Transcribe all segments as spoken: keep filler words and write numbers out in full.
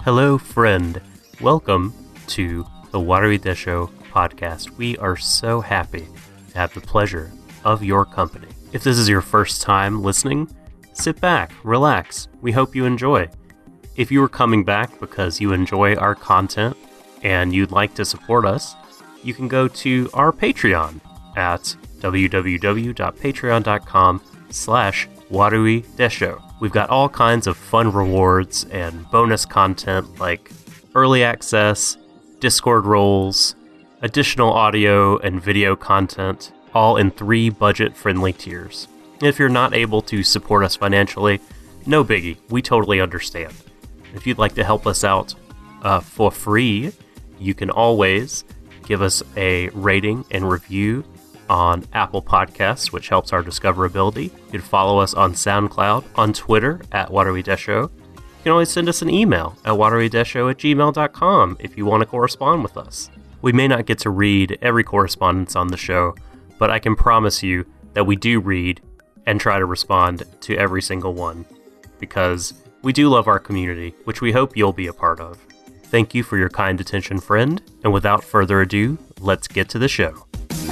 Hello, friend. Welcome to the Watery Desho podcast. We are so happy to have the pleasure of your company. If this is your first time listening, sit back, relax. We hope you enjoy. If you are coming back because you enjoy our content and you'd like to support us, you can go to our Patreon at www.patreon.com slash Watery Desho. We've got all kinds of fun rewards and bonus content like early access, Discord roles, additional audio and video content, all in three budget-friendly tiers. If you're not able to support us financially, no biggie. We totally understand. If you'd like to help us out uh, for free, you can always give us a rating and review on Apple Podcasts, which helps our discoverability. You can follow us on SoundCloud, on Twitter at Watery Desho. You can always send us an email at waterydesho at gmail dot com if you want to correspond with us. We may not get to read every correspondence on the show, but I can promise you that we do read and try to respond to every single one, because we do love our community, which we hope you'll be a part of. Thank you for your kind attention, friend, and without further ado, let's get to the show.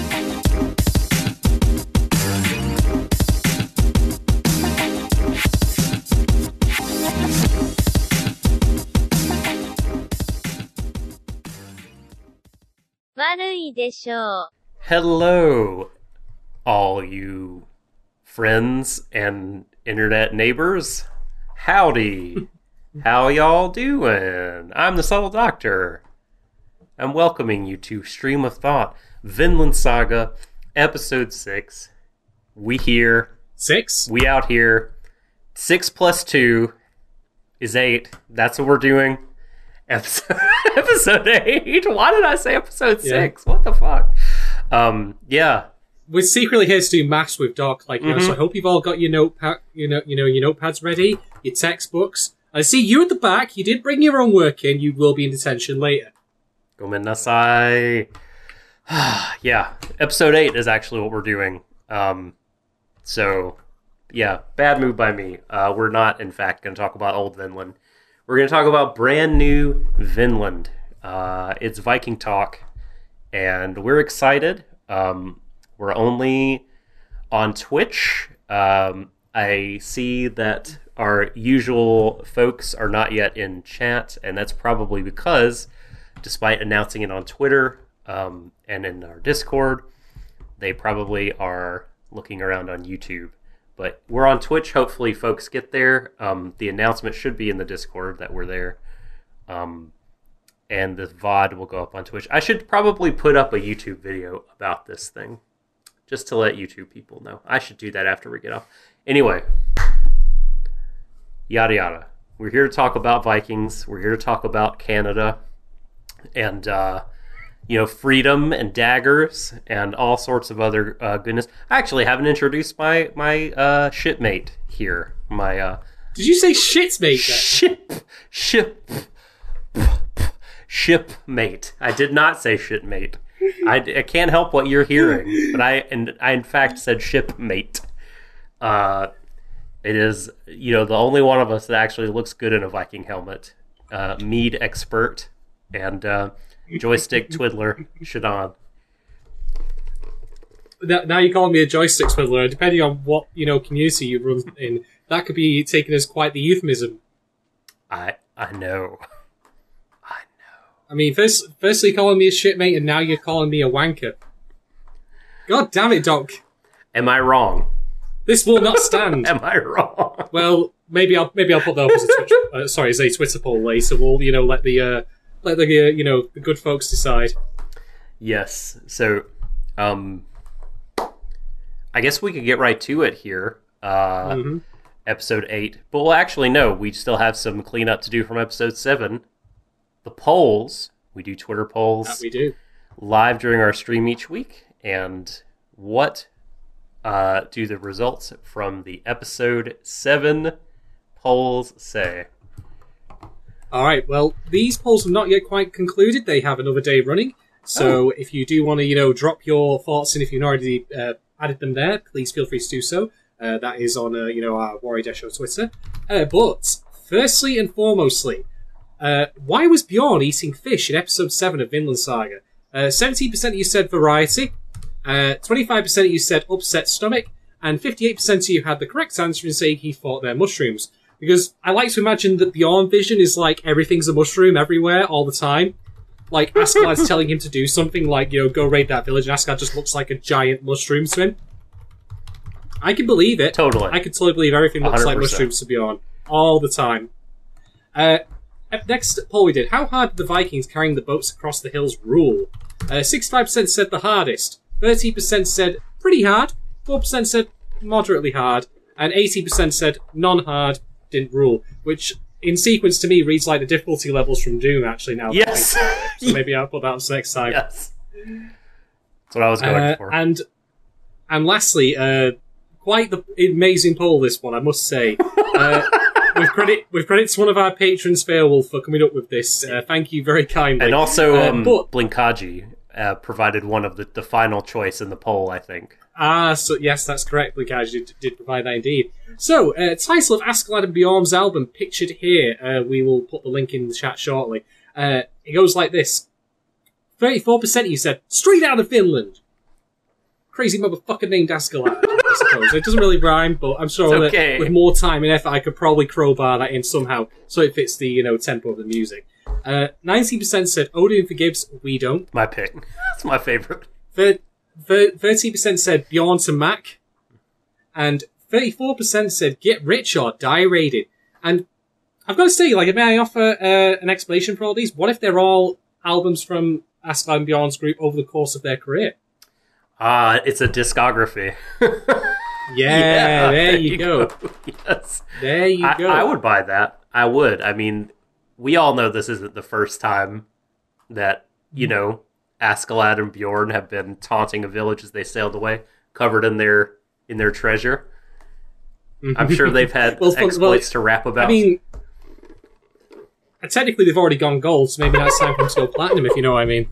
Hello, all you friends and internet neighbors. Howdy. How y'all doing? I'm the Subtle Doctor. I'm welcoming you to Stream of Thought, Vinland Saga, Episode six. We here. Six? We out here. Six plus two is eight. That's what we're doing. Episode, episode eight. Why did I say episode yeah. six? What the fuck? Um, yeah. We're secretly here to do maths with Doc. Like, you mm-hmm. know, so I hope you've all got your notepad, you know, you know, your notepads ready, your textbooks. I see you at the back. You did bring your own work in. You will be in detention later. Gomennasai. Yeah, episode eight is actually what we're doing. Um, so, yeah, bad move by me. Uh, we're not, in fact, going to talk about old Vinland. We're going to talk about brand new Vinland. Uh, it's Viking talk, and we're excited. Um, we're only on Twitch. Um, I see that our usual folks are not yet in chat, and that's probably because, despite announcing it on Twitter um, and in our Discord, they probably are looking around on YouTube. But we're on Twitch. Hopefully folks get there. Um, the announcement should be in the Discord that we're there. Um, and the V O D will go up on Twitch. I should probably put up a YouTube video about this thing, just to let YouTube people know. I should do that after we get off. Anyway, yada yada. We're here to talk about Vikings. We're here to talk about Canada. And, uh, you know, freedom and daggers and all sorts of other uh, goodness. I actually haven't introduced my my uh, shipmate here. My uh, did you say shitmate? Ship ship shipmate. I did not say shitmate. I, I can't help what you're hearing, but I and I in fact said shipmate. Uh, it is, you know, the only one of us that actually looks good in a Viking helmet. Uh, mead expert and. Uh, Joystick twiddler, Shadon. Now you're calling me a joystick twiddler. Depending on what, you know, community you run in, that could be taken as quite the euphemism. I I know. I know. I mean, first, firstly calling me a shitmate, and now you're calling me a wanker. God damn it, Doc. Am I wrong? This will not stand. Am I wrong? Well, maybe I'll maybe I'll put that up as a Twitch, uh, sorry, as a Twitter poll later. We'll, you know, let the. Uh, Let the uh, you know the good folks decide. Yes. So, um, I guess we could get right to it here. Uh, mm-hmm. Episode eight, but well, actually, no. We still have some cleanup to do from episode seven. The polls. We do Twitter polls. That we do live during our stream each week. And what uh, do the results from the episode seven polls say? All right, well, these polls have not yet quite concluded. They have another day running. So oh. if you do want to, you know, drop your thoughts in, if you've not already uh, added them there, please feel free to do so. Uh, that is on, uh, you know, our Watery Desho Twitter. Uh, but, firstly and foremostly, Uh, why was Bjorn eating fish in episode seven of Vinland Saga? Uh, seventeen percent of you said variety, uh, twenty-five percent of you said upset stomach, and fifty-eight percent of you had the correct answer in saying he thought they're mushrooms. Because I like to imagine that Bjorn vision is like everything's a mushroom everywhere all the time. Like Askeladd's telling him to do something like, you know, go raid that village, and Askeladd just looks like a giant mushroom to him. I can believe it. Totally. I can totally believe everything looks one hundred percent like mushrooms to Bjorn all the time. Uh, next poll we did. How hard did the Vikings carrying the boats across the hills rule? Uh, sixty-five percent said the hardest. thirty percent said pretty hard. four percent said moderately hard. And eighty percent said non-hard, didn't rule. Which, in sequence to me, reads like the difficulty levels from Doom, actually, now. Yes! So maybe I'll put that on next time. Yes. That's what I was going uh, for. And, and lastly, uh, quite the amazing poll, this one, I must say. Uh, with credit with credit to one of our patrons, Fairwolf, for coming up with this. Uh, thank you very kindly. And also, uh, um, but, Blinkaji uh, provided one of the, the final choice in the poll, I think. Ah, so yes, that's correct. Blinkaji did, did provide that indeed. So, uh, title of Askeladd and Bjorn's album, pictured here. Uh, we will put the link in the chat shortly. Uh, it goes like this. thirty-four percent of you said, straight out of Finland. Crazy motherfucker named Askeladd, I suppose. It doesn't really rhyme, but I'm sure okay. that with more time and effort, I could probably crowbar that in somehow, so it fits the, you know, tempo of the music. Uh, ninety percent said, Odin forgives, we don't. My pick. That's my favorite. thirty percent said, Bjorn to Mac. And thirty-four percent said, get rich or die raided. And I've got to say, like, may I offer uh, an explanation for all these? What if they're all albums from Askeladd and Bjorn's group over the course of their career? Ah, uh, it's a discography. yeah, yeah, there, there you, you go. go. Yes. There you I, go. I would buy that. I would. I mean, we all know this isn't the first time that, you know, Askeladd and Bjorn have been taunting a village as they sailed away, covered in their in their treasure. I'm sure they've had well, exploits well, to rap about. I mean, technically they've already gone gold, so maybe that's time for them to go platinum, if you know what I mean.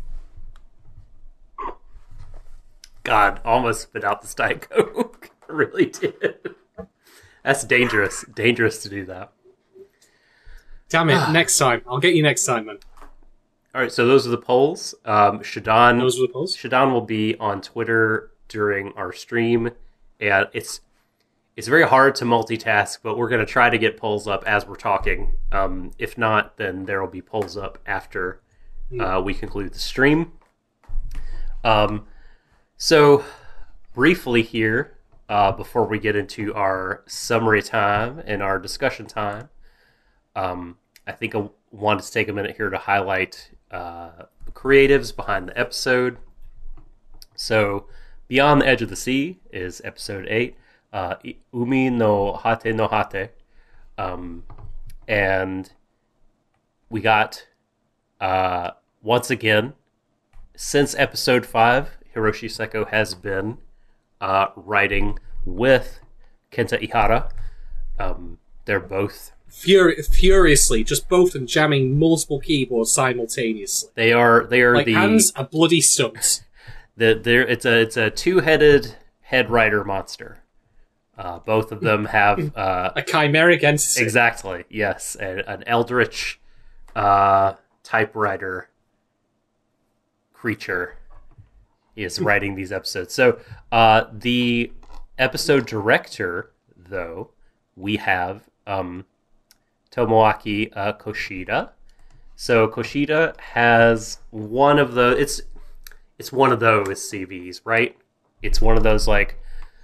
God, almost spit out the Diet Coke. I really did. That's dangerous. Dangerous to do that. Damn it, next time. I'll get you next time, man. All right, so those are the polls. Um, Shadon, those were the polls. Shadon will be on Twitter during our stream, and it's it's very hard to multitask, but we're going to try to get polls up as we're talking. Um, if not, then there will be polls up after uh, we conclude the stream. Um, so, briefly here, uh, before we get into our summary time and our discussion time, um, I think I wanted to take a minute here to highlight uh, the creatives behind the episode. So, Beyond the Edge of the Sea is episode eight, uh, Umi no Hate no Hate, um, and we got, uh, once again, since episode five, Hiroshi Seko has been uh, writing with Kenta Ihara. Um, they're both Furi- furiously, just both and jamming multiple keyboards simultaneously. They are they are like the hands are bloody stumps. The there it's a it's a two-headed head writer monster. Uh, both of them have uh, a chimeric entity. Exactly. Yes, a, an eldritch uh, typewriter creature is writing these episodes. So uh, the episode director, though, we have um, Tomoaki uh, Koshida. So Koshida has one of the it's it's one of those C Vs, right? It's one of those like,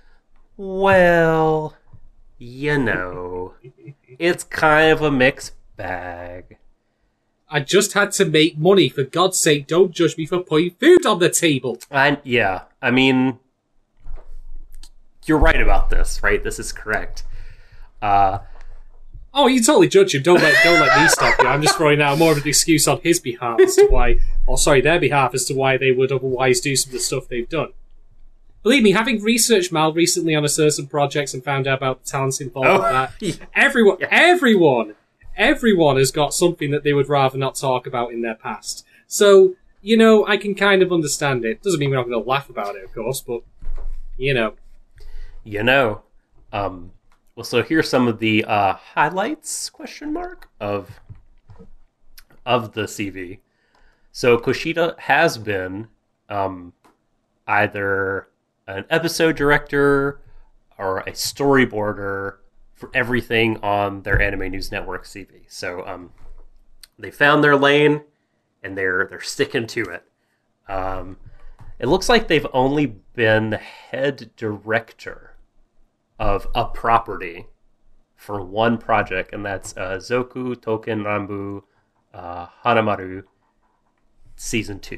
well, you know, it's kind of a mixed bag. I just had to make money. For God's sake, don't judge me for putting food on the table. And yeah, I mean, you're right about this, right? This is correct. Uh, oh, you totally judge him. Don't let don't let me stop you. I'm just throwing out more of an excuse on his behalf as to why, or sorry, their behalf as to why they would otherwise do some of the stuff they've done. Believe me, having researched Mal recently on a certain projects and found out about the talents involved oh, with that, yeah. everyone, yeah. everyone, everyone has got something that they would rather not talk about in their past. So, you know, I can kind of understand it. Doesn't mean we're not going to laugh about it, of course, but, you know. You know. Um, well, so here's some of the uh, highlights, question mark, of of the C V. So Koshida has been um, either an episode director or a storyboarder for everything on their Anime News Network C V. So um, they found their lane, and they're they're sticking to it. Um, it looks like they've only been head director of a property for one project, and that's uh, Zoku Token Rambu uh, Hanamaru Season two.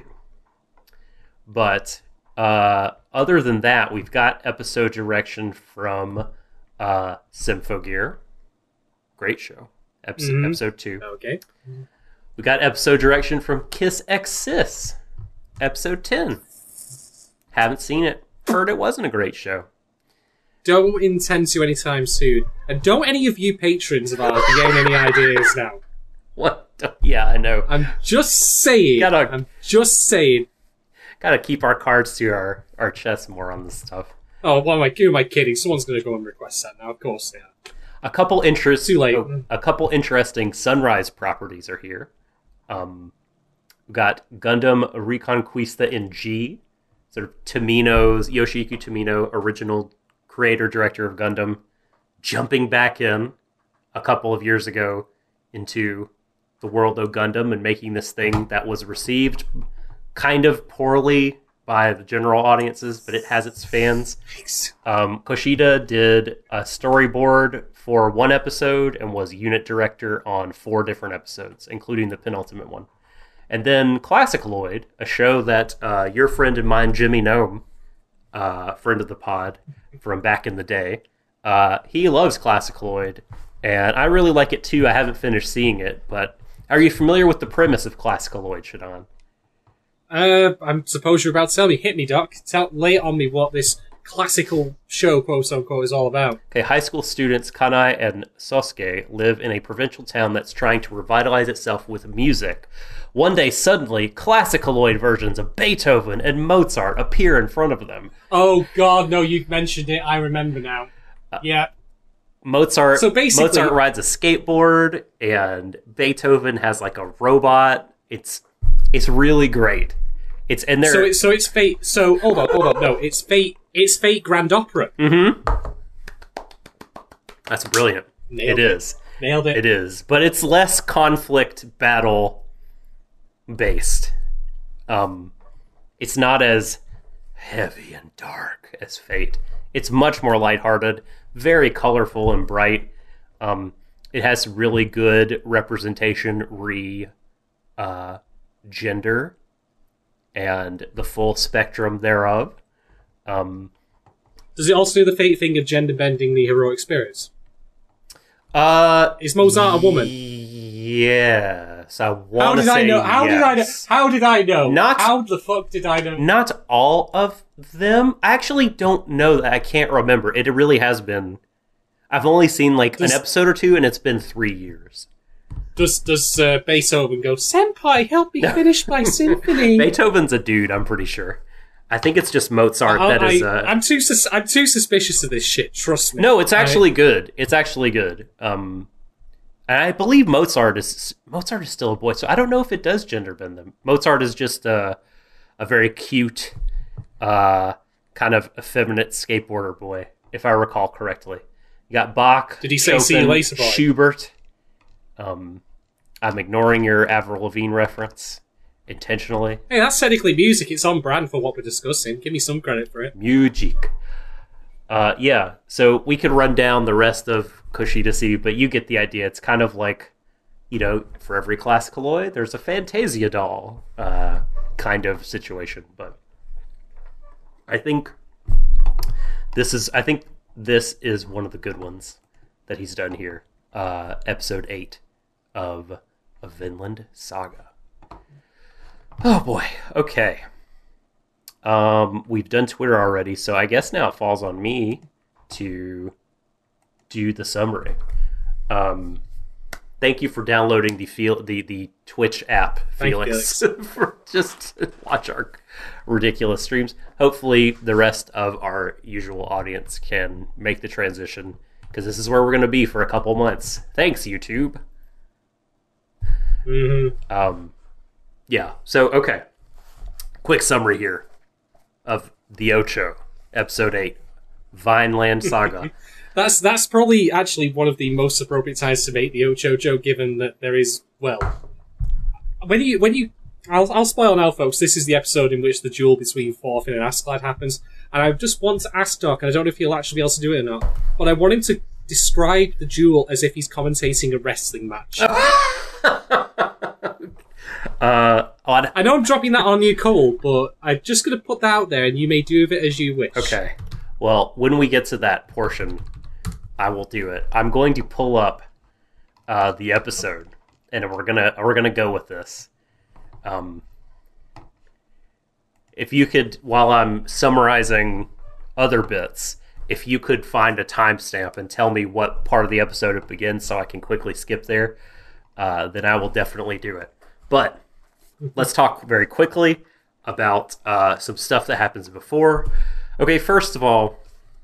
But uh, other than that, we've got episode direction from uh, Symphogear. Great show. Episode, mm-hmm. episode two. Okay. We got episode direction from Kiss X Sis. Episode ten. Haven't seen it. Heard it wasn't a great show. Don't intend to anytime soon. And don't any of you patrons of ours be getting any ideas now. What? Yeah, I know. I'm just saying. Gotta, I'm just saying. Gotta keep our cards to our, our chest more on this stuff. Oh, what am I, who am I kidding? Someone's going to go and request that now. Of course they are. A couple interest, Too late. Oh, a couple interesting Sunrise properties are here. Um, we've got Gundam Reconquista in G, sort of Tomino's, Yoshiyuki Tomino, original creator director of Gundam, jumping back in a couple of years ago into the world of Gundam and making this thing that was received kind of poorly by the general audiences, but it has its fans. Um, Koshida did a storyboard for one episode and was unit director on four different episodes, including the penultimate one. And then Classicaloid, a show that uh, your friend and mine, Jimmy Gnome, uh, friend of the pod from back in the day, uh, he loves Classicaloid, and I really like it too. I haven't finished seeing it, but are you familiar with the premise of Classicaloid, Shadon? Uh, I suppose you're about to tell me. Hit me, Doc. Tell, lay it on me what this classical show, quote unquote, is all about. Okay, high school students Kanai and Sosuke live in a provincial town that's trying to revitalize itself with music. One day, suddenly, Classicaloid versions of Beethoven and Mozart appear in front of them. Oh, God, no, you've mentioned it. I remember now. Uh, yeah. Mozart, so basically, Mozart rides a skateboard, and Beethoven has, like, a robot. It's it's really great. It's in there. So it's so it's Fate. So hold on, hold on. No, it's Fate. It's Fate Grand Opera. Mm-hmm. That's brilliant. Nailed it, it is. Nailed it. It is, but it's less conflict battle based. Um, it's not as heavy and dark as Fate. It's much more lighthearted, very colorful and bright. Um, it has really good representation re uh, gender and the full spectrum thereof. Um, Does it also do the Fate thing of gender bending the heroic spirits? Uh, is Mozart a woman? Yes, I want to say How did I know? How yes. did I know? How did I know? Not how the fuck did I know? Not all of them. I actually don't know that. I can't remember. It really has been. I've only seen like does, an episode or two, and it's been three years. Does Does uh, Beethoven go, Senpai, help me finish my symphony? Beethoven's a dude, I'm pretty sure. I think it's just Mozart I, that I, is. Uh... I'm too. Sus- I'm too suspicious of this shit. Trust me. No, it's actually I... good. It's actually good. Um, and I believe Mozart is Mozart is still a boy, so I don't know if it does gender bend them. Mozart is just a a very cute, uh, kind of effeminate skateboarder boy, if I recall correctly. You got Bach. Did he say Chopin, "See you later, boy"? Schubert. Um, I'm ignoring your Avril Lavigne reference intentionally. Hey, that's technically music. It's on brand for what we're discussing. Give me some credit for it. Music. Uh, yeah, so we could run down the rest of Kushida C, but you get the idea. It's kind of like, you know, for every Classicaloid, there's a Fantasia doll uh, kind of situation. But I think this is, I think this is one of the good ones that he's done here. Uh, episode eight of a Vinland Saga. Oh boy. Okay. Um, we've done Twitter already, so I guess now it falls on me to do the summary. Um, thank you for downloading the feel the, the Twitch app, Felix, Felix. for just to watch our ridiculous streams. Hopefully, the rest of our usual audience can make the transition, because this is where we're going to be for a couple months. Thanks, YouTube. Mm-hmm. Um, yeah. So, okay. Quick summary here of the Ocho, episode eight, Vineland Saga. That's that's probably actually one of the most appropriate times to make the Ocho joke, given that there is, well, when you when you I'll I'll spoil now, folks. This is the episode in which the duel between Thorfinn and Askeladd happens, and I just want to ask Doc, and I don't know if he'll actually be able to do it or not, but I want him to describe the duel as if he's commentating a wrestling match. uh, odd. I know I'm dropping that on you cold, but I'm just going to put that out there, and you may do with it as you wish. Okay. Well, when we get to that portion, I will do it. I'm going to pull up uh, the episode, and we're gonna we're gonna go with this. Um, if you could, while I'm summarizing other bits, if you could find a timestamp and tell me what part of the episode it begins, so I can quickly skip there, uh, then I will definitely do it. But let's talk very quickly about uh, some stuff that happens before. Okay, first of all,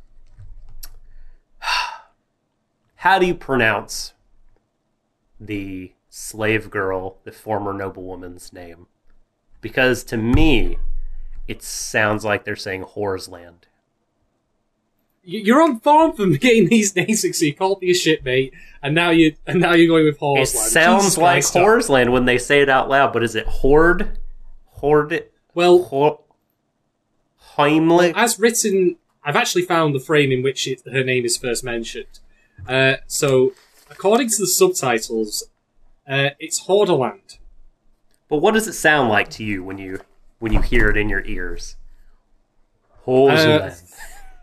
how do you pronounce the slave girl, the former noblewoman's name? Because to me, it sounds like they're saying Whoresland. You're on form for getting these names, so you called me a shitmate, and now you and now you're going with Whoresland. It sounds Jesus like Christ, Whoresland when they say it out loud, but is it Horde? Horde? Well, Ho- Heimlich? as written, I've actually found the frame in which it, her name is first mentioned. Uh, so, according to the subtitles, uh, it's Hordaland. But what does it sound like to you when you when you hear it in your ears? Whoresland. Uh,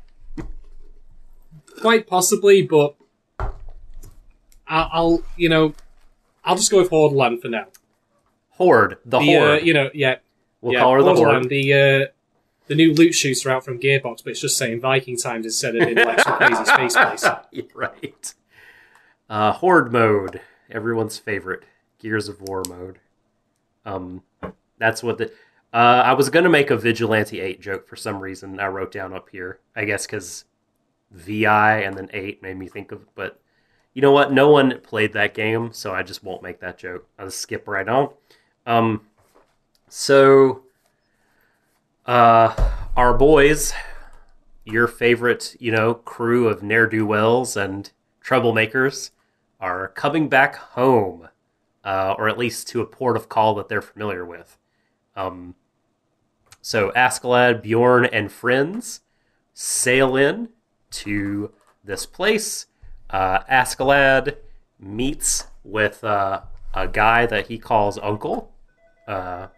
Quite possibly, but I'll, I'll, you know, I'll just go with Hordaland for now. Horde, the, The, Horde. uh, you know, yeah. we'll yeah, call her the Hordaland, Horde. the, uh, the new loot shooter out from Gearbox, but it's just saying Viking times instead of in like some crazy space place. You're right. Uh, Horde mode, everyone's favorite. Gears of War mode. Um, that's what the... Uh, I was going to make a Vigilante eight joke for some reason I wrote down up here. I guess because V I and then eight made me think of... But you know what? No one played that game, so I just won't make that joke. I'll just skip right on. Um, so... Uh, our boys, your favorite, you know, crew of ne'er-do-wells and troublemakers are coming back home, uh, or at least to a port of call that they're familiar with. Um, so Askeladd, Bjorn, and friends sail in to this place. Uh, Askeladd meets with uh, a guy that he calls Uncle. Uh,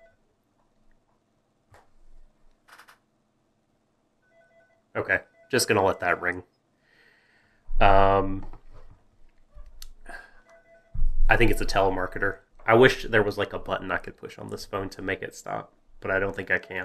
Okay, just gonna let that ring. Um, I think it's a telemarketer. I wish there was like a button I could push on this phone to make it stop, but I don't think I can.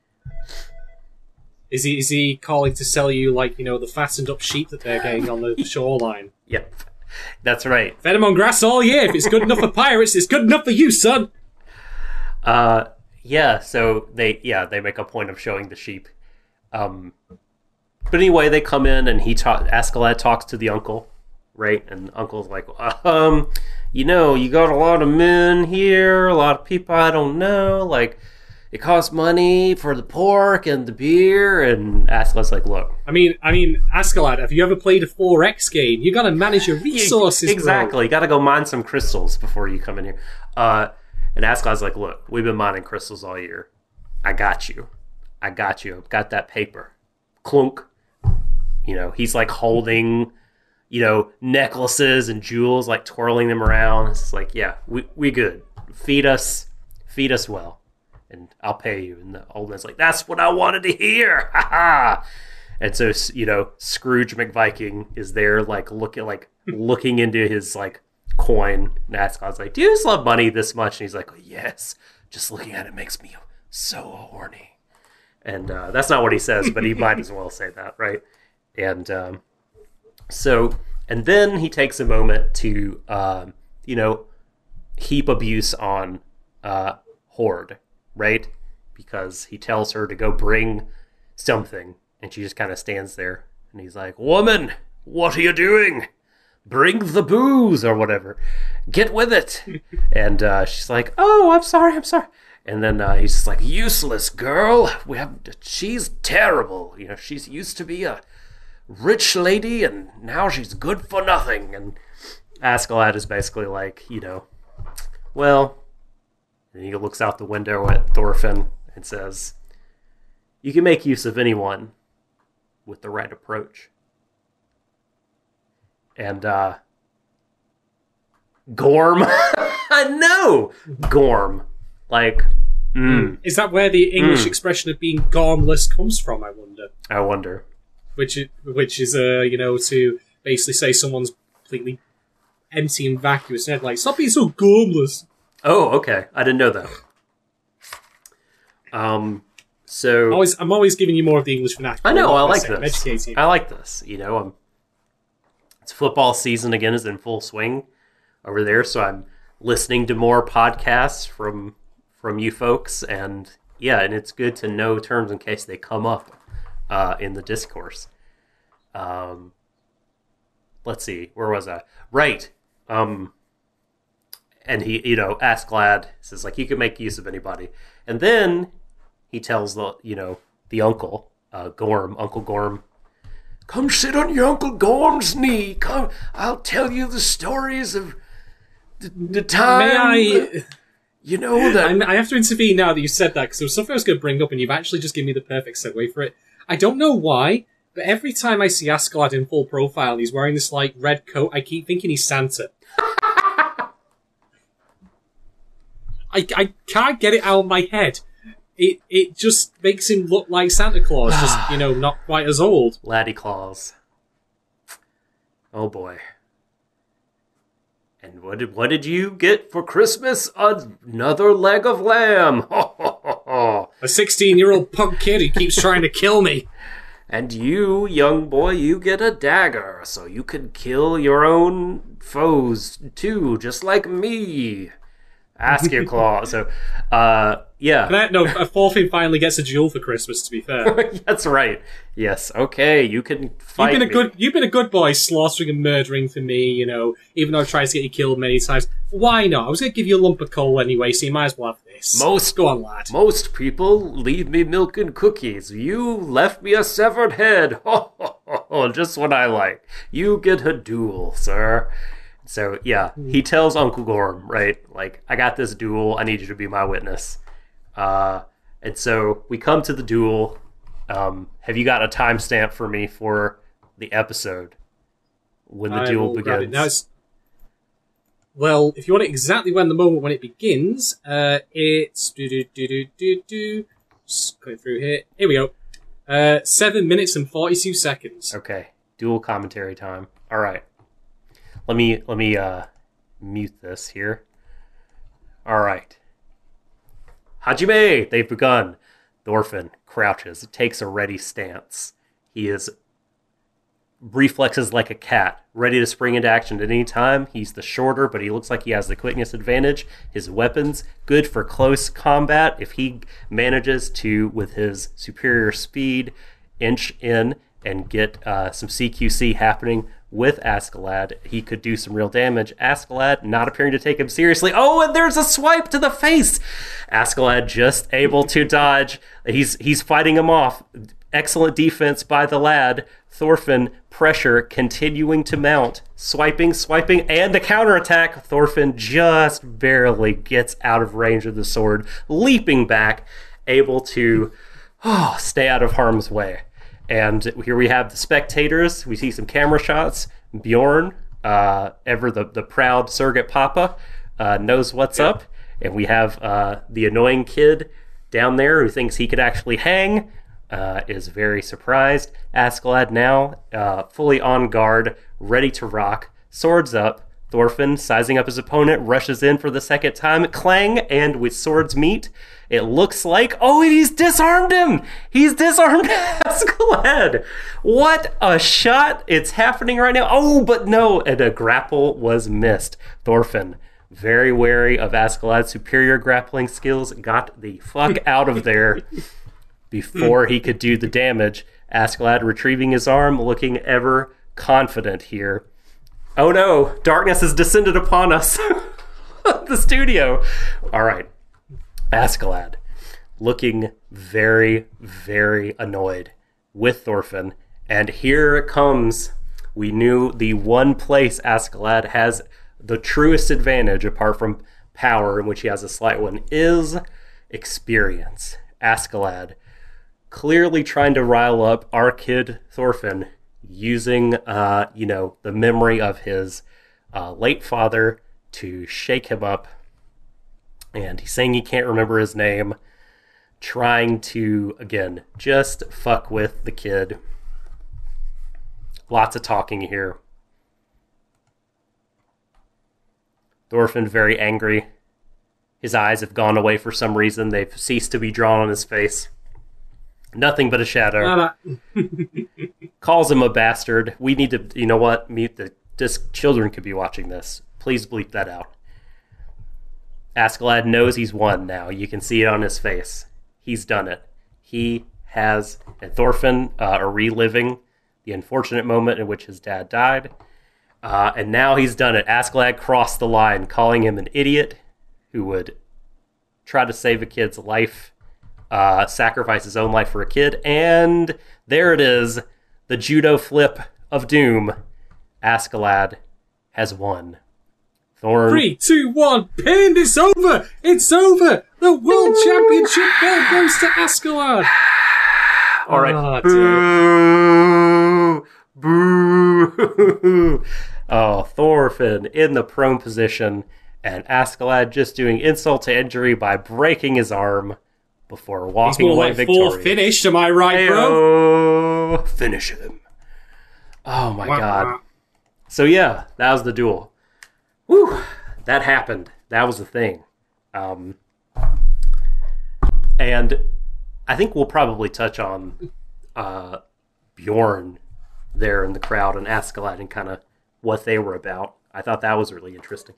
Is he is he calling to sell you, like, you know, the fattened up sheep that they're getting on the shoreline? Yep, that's right. Fed them on grass all year. If it's good enough for pirates, it's good enough for you, son. Uh, yeah. So they yeah they make a point of showing the sheep. Um. But anyway, they come in and he ta- Askeladd talks to the uncle, right? And the uncle's like, um, you know, you got a lot of men here, a lot of people I don't know. Like, it costs money for the pork and the beer. And Askeladd's like, look. I mean, I mean, Askeladd, have you ever played a four X game? You got to manage your resources, Exactly. bro. You got to go mine some crystals before you come in here. Uh, and Askeladd's like, look, we've been mining crystals all year. I got you. I got you. I've got that paper. Clunk. You know, he's like holding, you know, necklaces and jewels, like twirling them around. It's like, yeah, we we good. Feed us, feed us well, and I'll pay you. And the old man's like, that's what I wanted to hear. Ha ha. And so, you know, Scrooge McViking is there, like looking, like looking into his like coin. And Askeladd's like, do you just love money this much? And he's like, oh, yes. Just looking at it makes me so horny. And uh, that's not what he says, but he might as well say that, right? And um, so, and then he takes a moment to, um, you know, heap abuse on uh, Horde, right? Because he tells her to go bring something, and she just kind of stands there. And he's like, woman, what are you doing? bring the booze or whatever. Get with it. And uh, she's like, oh, I'm sorry, I'm sorry. And then uh, he's just like, useless girl. We have, she's terrible. You know, she's used to be a rich lady, and now she's good for nothing. And Askeladd is basically like, you know, well, and he looks out the window at Thorfinn and says, you can make use of anyone with the right approach. And, uh, Gorm. No! Gorm. Like, mm. Is that where the English Mm. expression of being gormless comes from, I wonder? I wonder. Which is, which is uh, you know, to basically say someone's completely empty and vacuous and like, stop being so gormless. Oh, okay. I didn't know that. Um, so... I'm always, I'm always giving you more of the English vernacular. I know, I like saying. I'm this. educating you. I like this. You know, I'm, it's football season again is in full swing over there, so I'm listening to more podcasts from from you folks, and yeah, and it's good to know terms in case they come up uh, in the discourse. Um, let's see, where was I? Right. Um, and he, you know, Askeladd says like, you can make use of anybody, and then he tells the, you know, the uncle, uh, Gorm, Uncle Gorm, come sit on your Uncle Gorm's knee. Come, I'll tell you the stories of the, the time. May I... You know that... I'm, I have to intervene now that you said that, because there was something I was going to bring up, and you've actually just given me the perfect segue for it. I don't know why, but every time I see Askeladd in full profile and he's wearing this, like, red coat, I keep thinking he's Santa. I, I can't get it out of my head. It it just makes him look like Santa Claus, just, you know, not quite as old. Laddie Claus. Oh boy. And what did what did you get for Christmas? Another leg of lamb. Ho, ho, ho, ho. A sixteen-year-old punk kid who keeps trying to kill me. And you, young boy, you get a dagger, so you can kill your own foes too, just like me. Ask your claw. So, uh, yeah. That, no, a Thorfinn finally gets a jewel for Christmas, to be fair. That's right. Yes, okay, you can fight You've been a me. good, you've been a good boy, slaughtering and murdering for me, you know, even though I've tried to get you killed many times. Why not? I was going to give you a lump of coal anyway, so you might as well have this. Most, Go on, lad. Most people leave me milk and cookies. You left me a severed head. Ho, ho, ho, ho, just what I like. You get a duel, sir. So, yeah, he tells Uncle Gorm, right, like, I got this duel, I need you to be my witness. Uh, and so we come to the duel. Um, have you got a timestamp for me for the episode when the I duel will grab it begins? now. It's- Well, if you want it exactly when the moment when it begins, uh, it's do do do do do do. Just going through here. Here we go. Uh, seven minutes and forty-two seconds. Okay, dual commentary time. All right, let me let me uh, mute this here. All right, Hajime, they've begun. Thorfinn crouches, takes a ready stance. He is reflexes like a cat, ready to spring into action at any time. He's the shorter, but he looks like he has the quickness advantage. His weapons, good for close combat. If he manages to, with his superior speed, inch in and get uh, some C Q C happening with Askeladd, he could do some real damage. Askeladd not appearing to take him seriously. Oh, and there's a swipe to the face. Askeladd just able to dodge. He's he's fighting him off. Excellent defense by the lad. Thorfinn, pressure continuing to mount. Swiping, swiping, and the counterattack. Thorfinn just barely gets out of range of the sword, leaping back, able to oh, stay out of harm's way. And here we have the spectators. We see some camera shots. Bjorn, uh, ever the, the proud surrogate papa, uh, knows what's Yep. up. And we have uh, the annoying kid down there who thinks he could actually hang. Uh, is very surprised. Askeladd now uh, fully on guard, ready to rock. Swords up. Thorfinn, sizing up his opponent, rushes in for the second time. Clang, and with swords meet, it looks like... Oh, he's disarmed him! He's disarmed Askeladd! What a shot! It's happening right now. Oh, but no! And a grapple was missed. Thorfinn, very wary of Askeladd's superior grappling skills, got the fuck out of there before he could do the damage. Askeladd retrieving his arm, looking ever confident here. Oh no, darkness has descended upon us. The studio. All right. Askeladd, looking very, very annoyed with Thorfinn. And here it comes. We knew the one place Askeladd has the truest advantage, apart from power, in which he has a slight one, is experience. Askeladd clearly trying to rile up our kid Thorfinn, using, uh, you know, the memory of his uh, late father to shake him up. And he's saying he can't remember his name, trying to, again, just fuck with the kid. Lots of talking here. Thorfinn very angry. His eyes have gone away for some reason. They've ceased to be drawn on his face. Nothing but a shadow. Calls him a bastard. We need to, you know what? Mute the, this, children could be watching this. Please bleep that out. Askeladd knows he's won now. You can see it on his face. He's done it. He has, and Thorfinn uh, are reliving the unfortunate moment in which his dad died. Uh, and now he's done it. Askeladd crossed the line, calling him an idiot who would try to save a kid's life, uh, sacrifice his own life for a kid. And there it is, the judo flip of doom. Askeladd has won. Thorn. Three, two, one, pinned. It's over. It's over. The World Championship belt goes to Askeladd. All right. Oh, boo. Boo. Oh, Thorfinn in the prone position, and Askeladd just doing insult to injury by breaking his arm before walking He's more away like victorious. full finished, am I right, bro? Hey-o. Finish him. Oh my Wah, god. wah. So yeah, that was the duel. Whew, that happened. That was the thing. Um, and I think we'll probably touch on uh, Bjorn there in the crowd and Askeladd and kind of what they were about. I thought that was really interesting.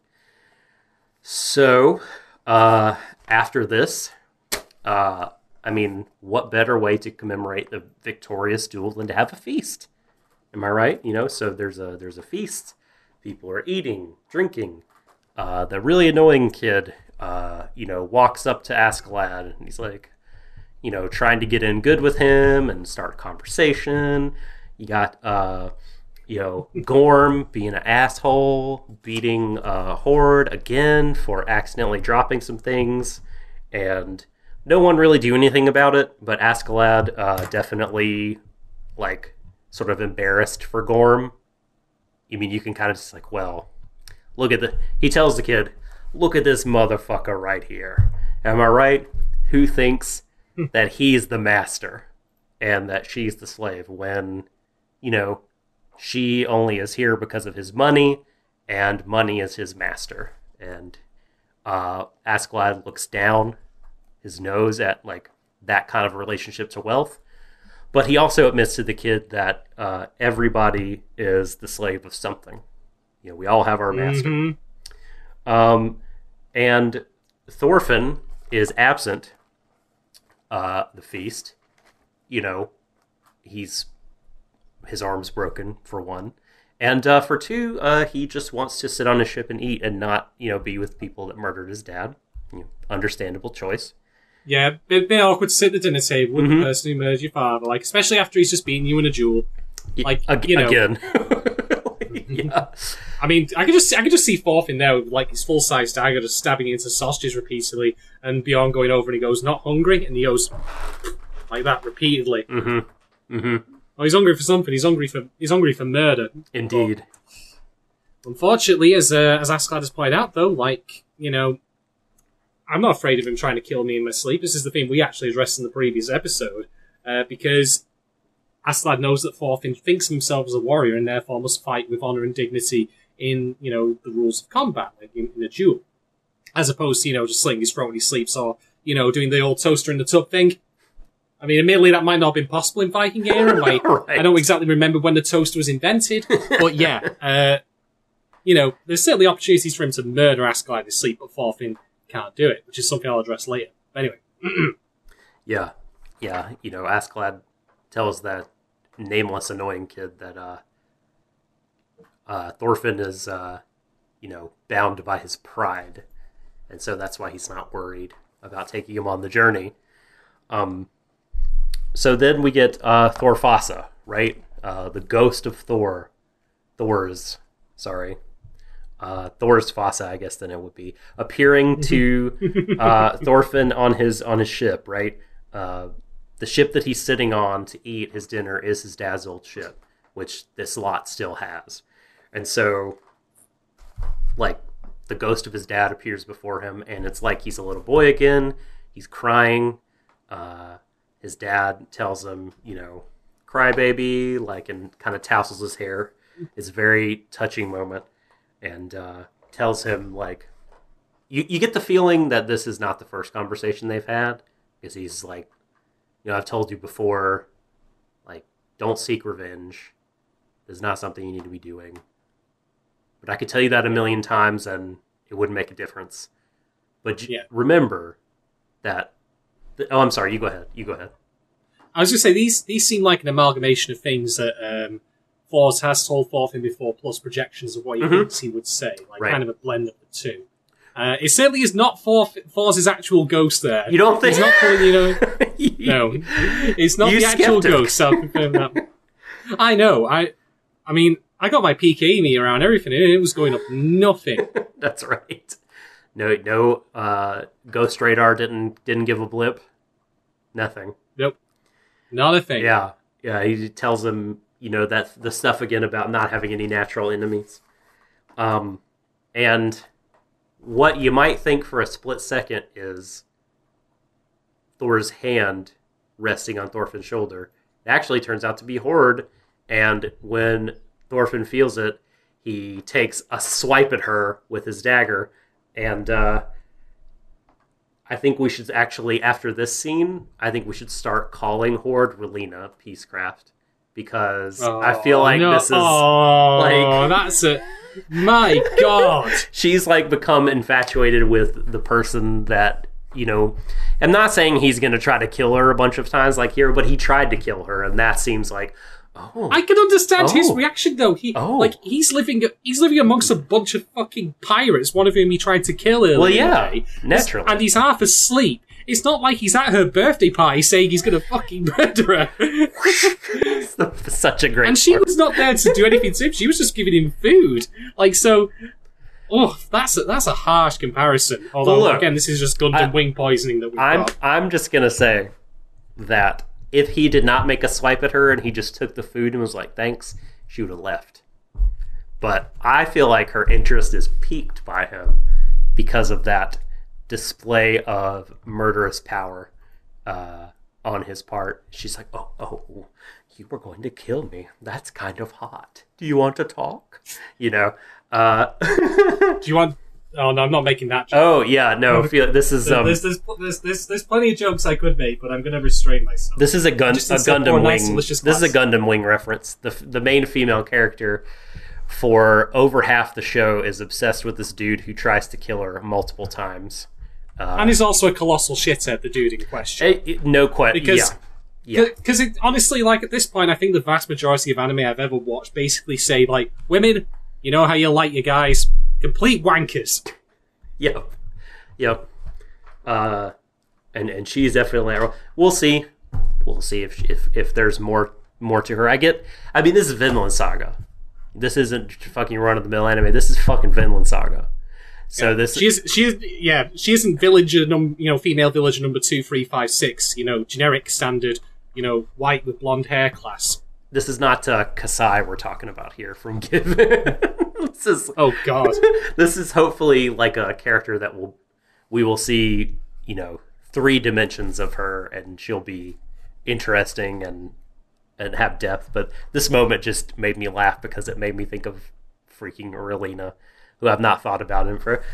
So, uh, after this, uh, I mean, what better way to commemorate the victorious duel than to have a feast? Am I right? You know, so there's a there's a feast. People are eating, drinking. Uh, the really annoying kid, uh, you know, walks up to Askeladd and he's like, you know, trying to get in good with him and start a conversation. You got, uh, you know, Gorm being an asshole, beating uh, Horde again for accidentally dropping some things, and no one really do anything about it. But Askeladd uh, definitely, like, sort of embarrassed for Gorm. I mean, you can kind of just like, well, look at the... He tells the kid, look at this motherfucker right here. Am I right? Who thinks that he's the master and that she's the slave when, you know, she only is here because of his money and money is his master. And uh, Askeladd looks down his nose at, like, that kind of relationship to wealth. But he also admits to the kid that uh, everybody is the slave of something. You know, we all have our master. Mm-hmm. Um, and Thorfinn is absent uh, the feast. You know, he's his arm's broken, for one. And uh, for two, uh, he just wants to sit on a ship and eat and not, you know, be with people that murdered his dad. You know, understandable choice. Yeah, bit, bit awkward to sit at the dinner table with Mm-hmm. the person who murdered your father, like, especially after he's just beaten you in a duel. Like, Ag- you know, again. Yeah. I mean, I could just I could just see Thorfinn there with, like, his full-size dagger just stabbing into sausages repeatedly, and Bjorn going over and he goes, not hungry, and he goes like that repeatedly. Mm-hmm. Mm-hmm. Oh, he's hungry for something. He's hungry for he's hungry for murder. Indeed. But unfortunately, as uh, as Askeladd has pointed out, though, like, you know, I'm not afraid of him trying to kill me in my sleep. This is the thing we actually addressed in the previous episode, uh, because Askeladd knows that Thorfinn thinks of himself as a warrior and therefore must fight with honor and dignity in, you know, the rules of combat, like in, in a duel, as opposed to, you know, just slitting his throat when he sleeps or, you know, doing the old toaster in the tub thing. I mean, admittedly, that might not have been possible in Viking era. Like, right. I don't exactly remember when the toaster was invented, but yeah, uh, you know, there's certainly opportunities for him to murder Askeladd in his sleep, but Thorfinn can't do it, which is something I'll address later. But anyway. yeah. Yeah, you know, Askeladd tells that nameless, annoying kid that, uh, uh, Thorfinn is, uh, you know, bound by his pride. And so that's why he's not worried about taking him on the journey. Um, so then we get uh, Thorfassa, right? Uh, the ghost of Thor. Thor's, sorry. Uh, Thor's Fossa, I guess then it would be. Appearing to uh, Thorfinn on his on his ship, right? Uh, the ship that he's sitting on to eat his dinner is his dad's old ship, which this lot still has. And so, like, the ghost of his dad appears before him, and it's like he's a little boy again. He's crying. Uh, his dad tells him, you know, cry baby, like, and kind of tousles his hair. It's a very touching moment, and uh, tells him, like, you, you get the feeling that this is not the first conversation they've had, because he's like, you know, I've told you before, like, don't seek revenge. It's not something you need to be doing. But I could tell you that a million times and it wouldn't make a difference. But yeah. remember that... The, oh, I'm sorry. You go ahead. You go ahead. I was going to say, these these seem like an amalgamation of things that um, Thors has told Thorfinn before, plus projections of what he mm-hmm. thinks he would say. Like, right. kind of a blend of the two. Uh, it certainly is not Thor, Thor's actual ghost there. You don't think... He's not calling, you know... no. It's not you the actual skeptic. ghost, I'll confirm that. I know. I I mean... I got my P K me around everything, and it was going up nothing. That's right. No, no. Uh, Ghost Radar didn't didn't give a blip. Nothing. Nope. Not a thing. Yeah, yeah. He tells him, you know, that the stuff again about not having any natural enemies. Um, and what you might think for a split second is Thor's hand resting on Thorfinn's shoulder. It actually turns out to be Hord, and when Thorfinn feels it, he takes a swipe at her with his dagger, and uh, I think we should actually, after this scene, I think we should start calling Hord Relina Peacecraft, because oh, I feel like no. this is oh, like that's a my god. She's like become infatuated with the person that, you know, I'm not saying he's going to try to kill her a bunch of times like here, but he tried to kill her, and that seems like. Oh. I can understand oh. his reaction though. He oh. like he's living he's living amongst a bunch of fucking pirates, one of whom he tried to kill earlier. Well, yeah, today, naturally, and he's half asleep. It's not like he's at her birthday party saying he's going to fucking murder her. Such a great. And she part. was not there to do anything to him. She was just giving him food. Like so. Oh, that's a, that's a harsh comparison. Although well, look, again, this is just Gundam I, wing poisoning that we've I'm, got. I'm just gonna say that. If he did not make a swipe at her and he just took the food and was like, thanks, she would have left. But I feel like her interest is piqued by him because of that display of murderous power uh, on his part. She's like, oh, oh, you were going to kill me. That's kind of hot. Do you want to talk? You know? Uh, Do you want... Oh, no, I'm not making that joke. Oh, yeah, no, feel, this is... Um, there's, there's, there's, there's, there's plenty of jokes I could make, but I'm going to restrain myself. This is a, gun, a Gundam nice, Wing... This is a Gundam Wing reference. The, the main female character for over half the show is obsessed with this dude who tries to kill her multiple times. Uh, and he's also a colossal shithead, the dude in question. It, it, no question, because, yeah. Because, yeah. honestly, like, at this point, I think the vast majority of anime I've ever watched basically say, like, women, you know how you like your guys... Complete wankers. Yep. Yep. Uh, and and she's definitely... We'll see. We'll see if if if there's more more to her. I get... I mean, this is Vinland Saga. This isn't fucking run-of-the-mill anime. This is fucking Vinland Saga. So yeah. this... She's, she's, yeah, she isn't villager, num, you know, female villager number two, three, five, six. You know, generic, standard, you know, white with blonde hair class. This is not uh, Kasai we're talking about here from Given. This is oh god. This is hopefully like a character that will we will see, you know, three dimensions of her, and she'll be interesting and and have depth. But this moment just made me laugh because it made me think of freaking Relina, who I've not thought about him for.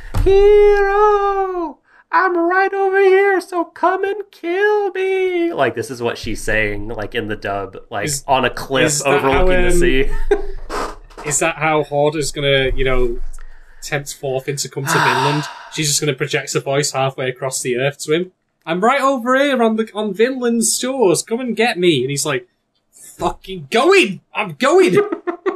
Hero, I'm right over here, so come and kill me. Like, this is what she's saying, like in the dub, like is, on a cliff overlooking how, um, the sea. Is that how Hord is going to, you know, tempt Thorfinn to come to Vinland? She's just going to project her voice halfway across the earth to him. I'm right over here on the on Vinland's shores. Come and get me. And he's like, fucking going! I'm going!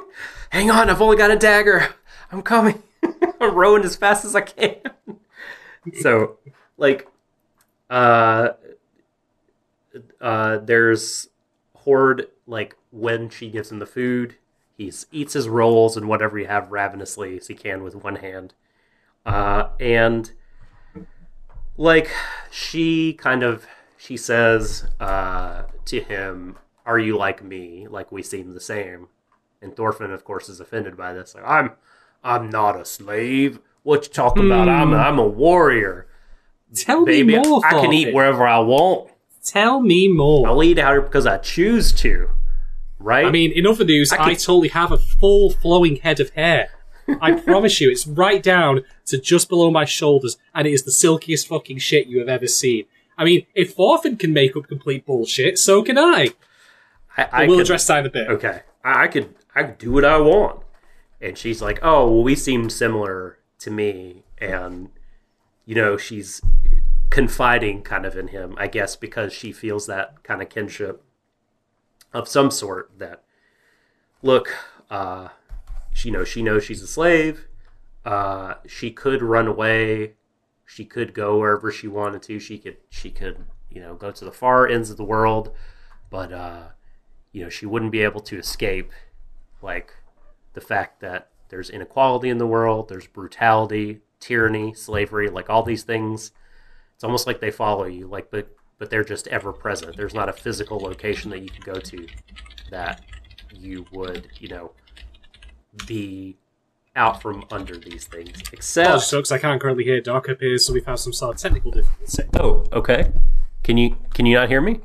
hang on, I've only got a dagger. I'm coming. I'm rowing as fast as I can. So, like, uh, uh, there's Horde, like, when she gives him the food, he eats his rolls and whatever you have ravenously as he can with one hand. Uh, and, like, she kind of, she says uh, to him, are you like me? Like, we seem the same. And Thorfinn, of course, is offended by this. Like, I'm I'm not a slave. What you talking mm. about? I'm a, I'm a warrior. Tell Baby, me more, I can eat wherever I want. Tell me more. I'll eat out here because I choose to. Right? I mean, in other news, I, can... I totally have a full flowing head of hair. I promise you, it's right down to just below my shoulders, and it is the silkiest fucking shit you have ever seen. I mean, if Thorfinn can make up complete bullshit, so can I. I, I we'll could, address that in a bit. Okay. I, I could I could do what I want. And she's like, oh, well, we seem similar to me. And, you know, she's confiding kind of in him, I guess, because she feels that kind of kinship of some sort that, look, uh, she, you know, she knows she's a slave. Uh, she could run away. She could go wherever she wanted to. She could, she could, you know, go to the far ends of the world. But, uh, you know, she wouldn't be able to escape, like, the fact that there's inequality in the world, there's brutality, tyranny, slavery, like all these things. It's almost like they follow you, like, but but they're just ever present. There's not a physical location that you can go to that you would, you know, be out from under these things. Except, oh, sucks. I can't currently hear Doc up here, so we've had some sort of technical difficulty. Oh, okay. Can you can you not hear me?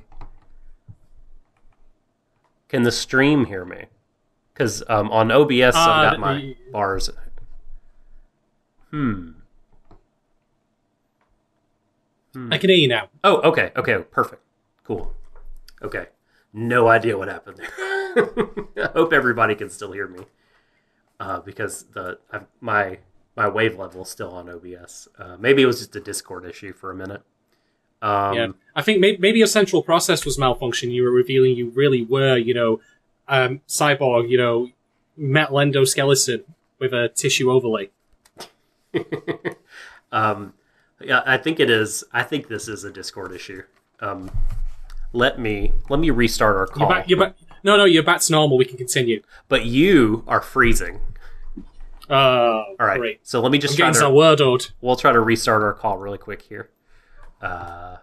Can the stream hear me? Because um, on O B S, uh, I've got my the... bars. Hmm. hmm. I can hear you now. Oh, okay. Okay, perfect. Cool. Okay. No idea what happened there. I hope everybody can still hear me. Uh, because the I've, my my wave level is still on O B S. Uh, maybe it was just a Discord issue for a minute. Um, yeah, I think maybe, maybe your central process was malfunction. You were revealing you really were, you know, um, cyborg, you know, metal endoskeleton with a tissue overlay. um, yeah, I think it is. I think this is a Discord issue. Um, let me let me restart our call. You're back, you're back, no, no, you're back to normal. We can continue. But you are freezing. Oh, uh, all right. Great. So let me just I'm try getting to. some word out. We'll try to restart our call really quick here. Uh,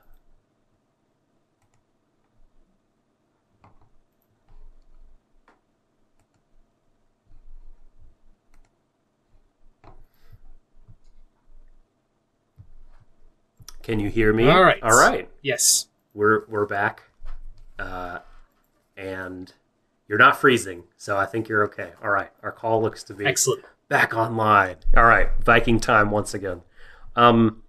can you hear me? All right. All right. Yes. We're we're back. Uh, and you're not freezing, so I think you're okay. All right. Our call looks to be excellent. Back online. All right. Viking time once again. Um.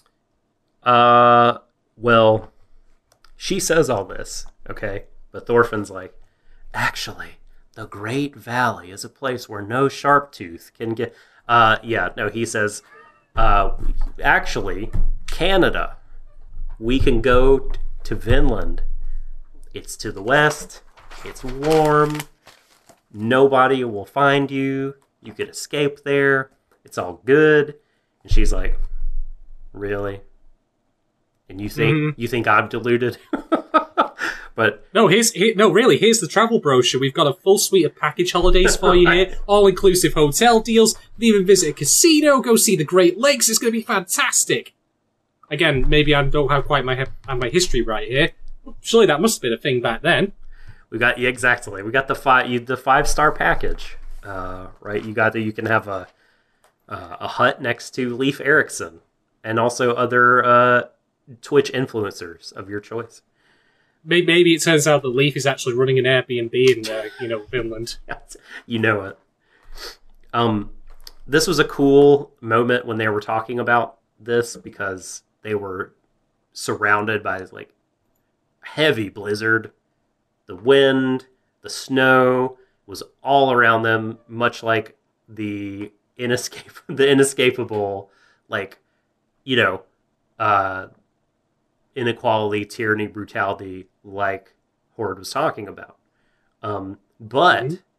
Uh. Well, she says all this, okay? But Thorfinn's like, actually, the Great Valley is a place where no Sharptooth can get... Uh, yeah, no, he says, uh, actually, Canada. We can go t- to Vinland. It's to the west. It's warm. Nobody will find you. You could escape there. It's all good. And she's like, really? And you think mm-hmm. you think I'm deluded? But no, here's here, no, really. Here's the travel brochure. We've got a full suite of package holidays for you here, all-inclusive hotel deals. You can even visit a casino, go see the Great Lakes. It's going to be fantastic. Again, maybe I don't have quite my he- my history right here. Surely that must have been a thing back then. We got yeah, exactly. We got the five the five star package, uh, right? You got that. You can have a uh, a hut next to Leif Erikson, and also other. Uh, Twitch influencers of your choice. Maybe it turns out that Leif is actually running an Airbnb in, uh, you know, Finland. You know it. Um, this was a cool moment when they were talking about this because they were surrounded by like heavy blizzard. The wind, the snow was all around them, much like the inescap- the inescapable, like, you know, uh, inequality, tyranny, brutality, like Horde was talking about. Um, but mm-hmm.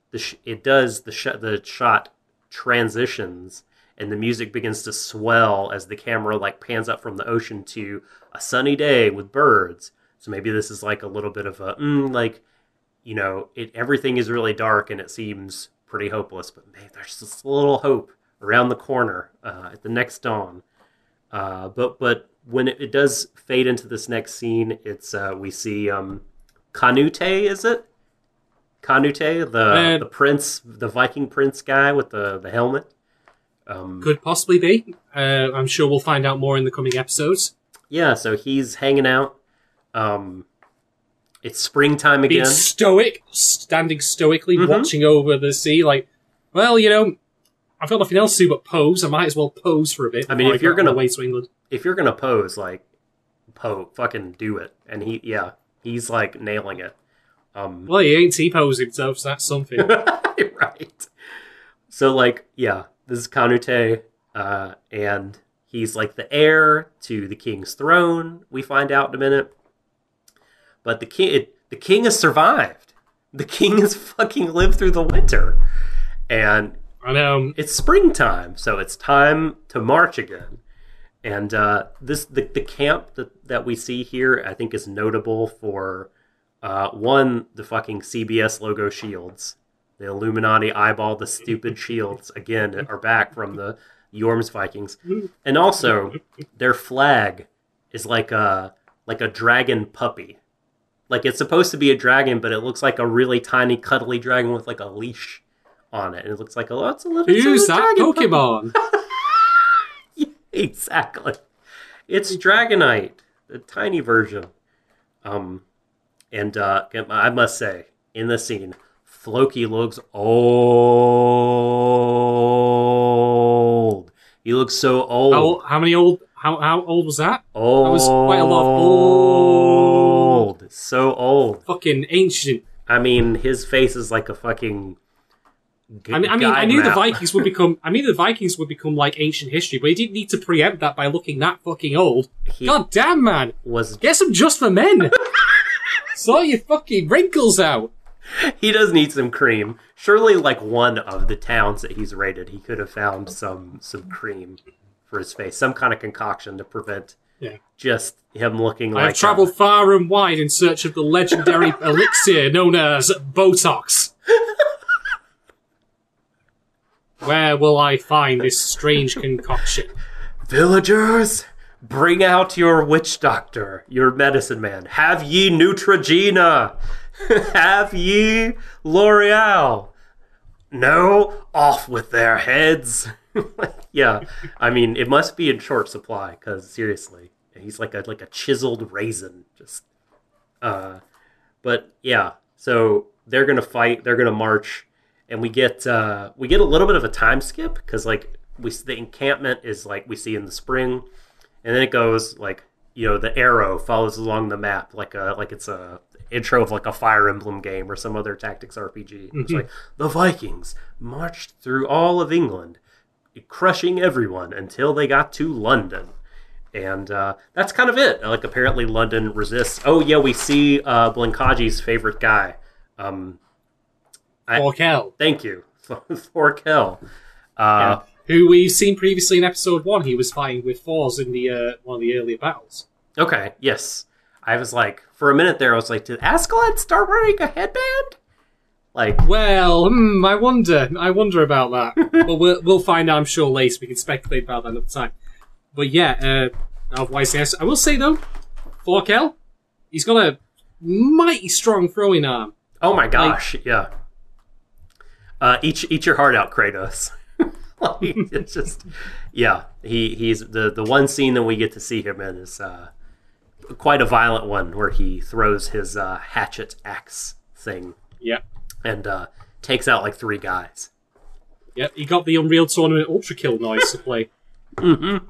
the sh- it does the sh- the shot transitions and the music begins to swell as the camera like pans up from the ocean to a sunny day with birds. So maybe this is like a little bit of a mm, like, you know, it everything is really dark and it seems pretty hopeless, but man, there's just a little hope around the corner uh, at the next dawn. Uh, but but when it, it does fade into this next scene, it's uh, we see um, Canute, is it? Canute, the uh, the prince, the Viking prince guy with the, the helmet. Um, could possibly be. Uh, I'm sure we'll find out more in the coming episodes. Yeah, so he's hanging out. Um, it's springtime again. Being stoic, standing stoically, mm-hmm. watching over the sea, like, well, you know, I've got nothing else to do but pose. I might as well pose for a bit. I mean, if you're gonna away to England, if you're gonna pose, like, pose, fucking do it. And he, yeah, he's like nailing it. Um, well, he ain't T-posing, so that's something. Right. So, like, yeah, this is Canute, uh, and he's like the heir to the king's throne. We find out in a minute, but the king, it, the king has survived. The king has fucking lived through the winter, and I know it's springtime, so it's time to march again. And uh, this the the camp that that we see here, I think, is notable for uh, one, the fucking C B S logo shields. The Illuminati eyeball, the stupid shields, again, are back from the Yorm's Vikings. And also, their flag is like a like a dragon puppy. Like, it's supposed to be a dragon, but it looks like a really tiny, cuddly dragon with like a leash on it. And it looks like, oh, it's a little Who's it's a that dragon Pokemon? Yeah, exactly. It's Dragonite, the tiny version. Um, and uh, I must say, in this scene, Floki looks old. He looks so old. How, how many old? How how old was that? Old. That was quite a lot of old. So old. Fucking ancient. I mean, his face is like a fucking. G- I mean, I mean, I knew map. the Vikings would become. I mean, the Vikings would become like ancient history, but he didn't need to preempt that by looking that fucking old. He God damn, man! Was Get some Just for Men. Sort your fucking wrinkles out. He does need some cream. Surely, like one of the towns that he's raided, he could have found some some cream for his face, some kind of concoction to prevent yeah. just him looking like. I have travelled a... far and wide in search of the legendary elixir known as Botox. Where will I find this strange concoction? Villagers, bring out your witch doctor, your medicine man. Have ye Neutrogena? Have ye L'Oreal? No? Off with their heads. Yeah, I mean, it must be in short supply, because seriously, he's like a like a chiseled raisin. Just, uh, But yeah, so they're going to fight, they're going to march, and we get uh, we get a little bit of a time skip, because like we the encampment is like we see in the spring, and then it goes like, you know, the arrow follows along the map like a like it's a intro of like a Fire Emblem game or some other tactics R P G. Mm-hmm. It's like the Vikings marched through all of England, crushing everyone until they got to London. And uh, that's kind of it. Like, apparently London resists. Oh, yeah, we see uh, Blinkaji's favorite guy. Um, Thorkel. Thank you. Thorkel. Uh, yeah. Who we've seen previously in episode one. He was fighting with Thors in the uh, one of the earlier battles. Okay, yes. I was like, for a minute there, I was like, did Askeladd start wearing a headband? Like, well, hmm, I wonder. I wonder about that. But we'll, we'll find out, I'm sure, later. We can speculate about that another time. But yeah, uh, otherwise, yes. I will say, though, Thorkel, he's got a mighty strong throwing arm. Oh my gosh, like, yeah. Uh, eat, eat your heart out, Kratos. Like, it's just, yeah. He he's the, the one scene that we get to see him in is uh, quite a violent one, where he throws his uh, hatchet axe thing. Yeah. And uh, takes out like three guys. Yep, he got the Unreal Tournament Ultra Kill noise to play. Mm-hmm.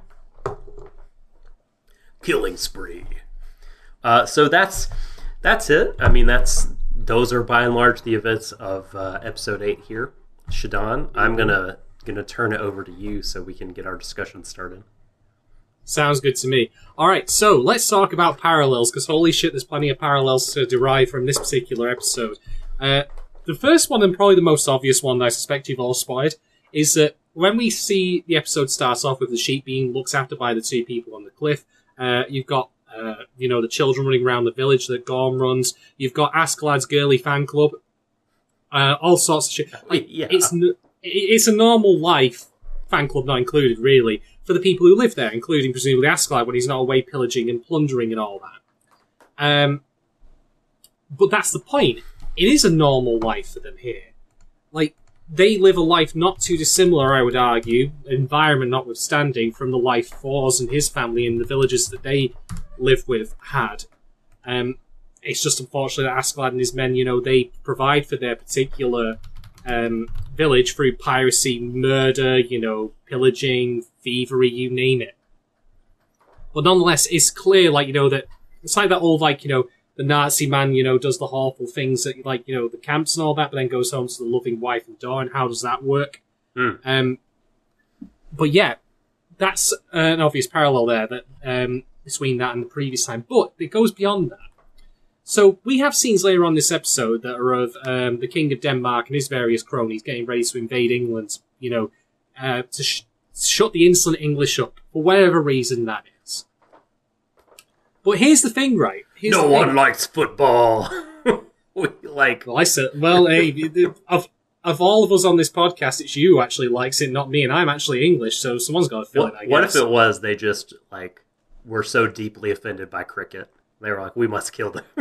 Killing spree. Uh, so that's that's it. I mean, that's those are by and large the events of uh, episode eight here. Shadon, I'm gonna gonna turn it over to you so we can get our discussion started. Sounds good to me. All right, so let's talk about parallels, because holy shit, there's plenty of parallels to derive from this particular episode. Uh, the first one, and probably the most obvious one that I suspect you've all spotted, is that when we see the episode starts off with the sheep being looked after by the two people on the cliff, uh, you've got, uh, you know, the children running around the village that Gorm runs. You've got Askeladd's girly fan club. Uh, all sorts of shit. Like, yeah. It's it's a normal life, fan club not included, really, for the people who live there, including presumably Askeladd when he's not away pillaging and plundering and all that. Um, but that's the point. It is a normal life for them here. Like, they live a life not too dissimilar, I would argue, environment notwithstanding, from the life Thors and his family in the villages that they live with had. Um, it's just unfortunate that Askeladd and his men, you know, they provide for their particular um, village through piracy, murder, you know, pillaging, thievery, you name it. But nonetheless, it's clear, like, you know, that it's like that old, like, you know, the Nazi man, you know, does the awful things at, like, you know, the camps and all that, but then goes home to the loving wife and daughter, and how does that work? Mm. Um, but yeah, that's an obvious parallel there that um, between that and the previous time. But it goes beyond that. So we have scenes later on this episode that are of um, the King of Denmark and his various cronies getting ready to invade England, you know, uh, to sh- shut the insolent English up, for whatever reason that is. But here's the thing, right? Here's no the one thing. likes football. like, Well, I said, well, hey, of of all of us on this podcast, it's you who actually likes it, not me, and I'm actually English, so someone's got to feel what, it. I what guess. if it was they just like were so deeply offended by cricket? They were like, we must kill them.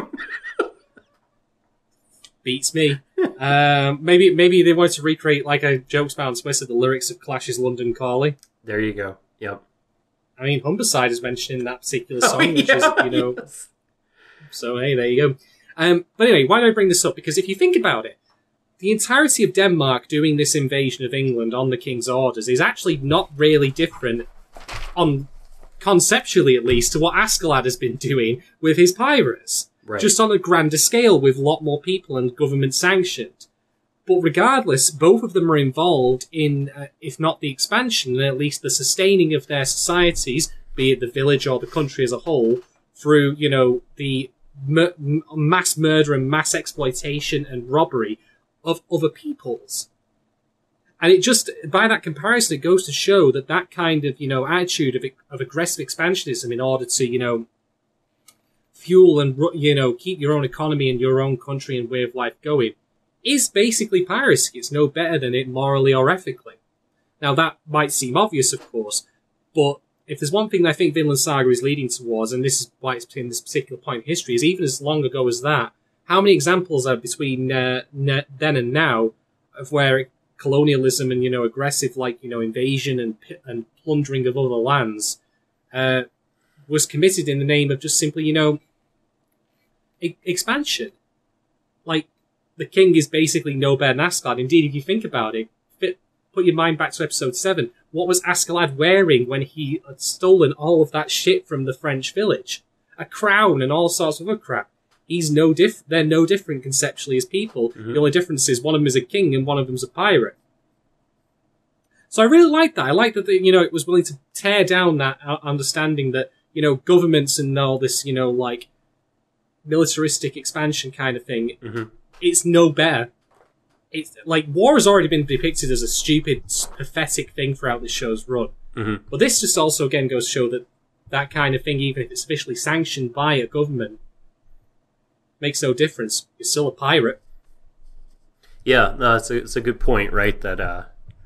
Beats me. um, maybe maybe they wanted to recreate, like a jokes about on Twitter, the lyrics of Clash's London Calling. There you go. Yep. I mean, Humberside is mentioned in that particular Oh, song, which yeah, is, you know. yes. So, hey, there you go. Um, but anyway, why do I bring this up? Because if you think about it, the entirety of Denmark doing this invasion of England on the King's orders is actually not really different, on conceptually at least, to what Askeladd has been doing with his pirates. Right. Just on a grander scale with a lot more people and government sanctioned. But regardless, both of them are involved in, uh, if not the expansion, then at least the sustaining of their societies, be it the village or the country as a whole, through, you know, the mur- mass murder and mass exploitation and robbery of other peoples. And it just, by that comparison, it goes to show that that kind of, you know, attitude of, of aggressive expansionism in order to, you know, fuel and, you know, keep your own economy and your own country and way of life going, is basically piracy. It's no better than it morally or ethically. Now, that might seem obvious, of course, but if there's one thing that I think Vinland Saga is leading towards, and this is why it's in this particular point in history, is even as long ago as that, how many examples are between uh, ne- then and now of where colonialism and, you know, aggressive, like, you know, invasion and and plundering of other lands uh, was committed in the name of just simply, you know, e- expansion. Like, the king is basically no better than Askeladd. Indeed, if you think about it, fit, put your mind back to episode seven. What was Askeladd wearing when he had stolen all of that shit from the French village? A crown and all sorts of other crap. He's no diff. They're no different conceptually as people. Mm-hmm. The only difference is one of them is a king and one of them's a pirate. So I really like that. I like that, the, you know, it was willing to tear down that understanding that, you know, governments and all this, you know, like militaristic expansion kind of thing. Mm-hmm. It's no better. It's like war has already been depicted as a stupid, pathetic thing throughout the show's run. Mm-hmm. But this just also again goes to show that that kind of thing, even if it's officially sanctioned by a government, makes no difference. You're still a pirate. Yeah, no, it's a it's a good point, right? That uh,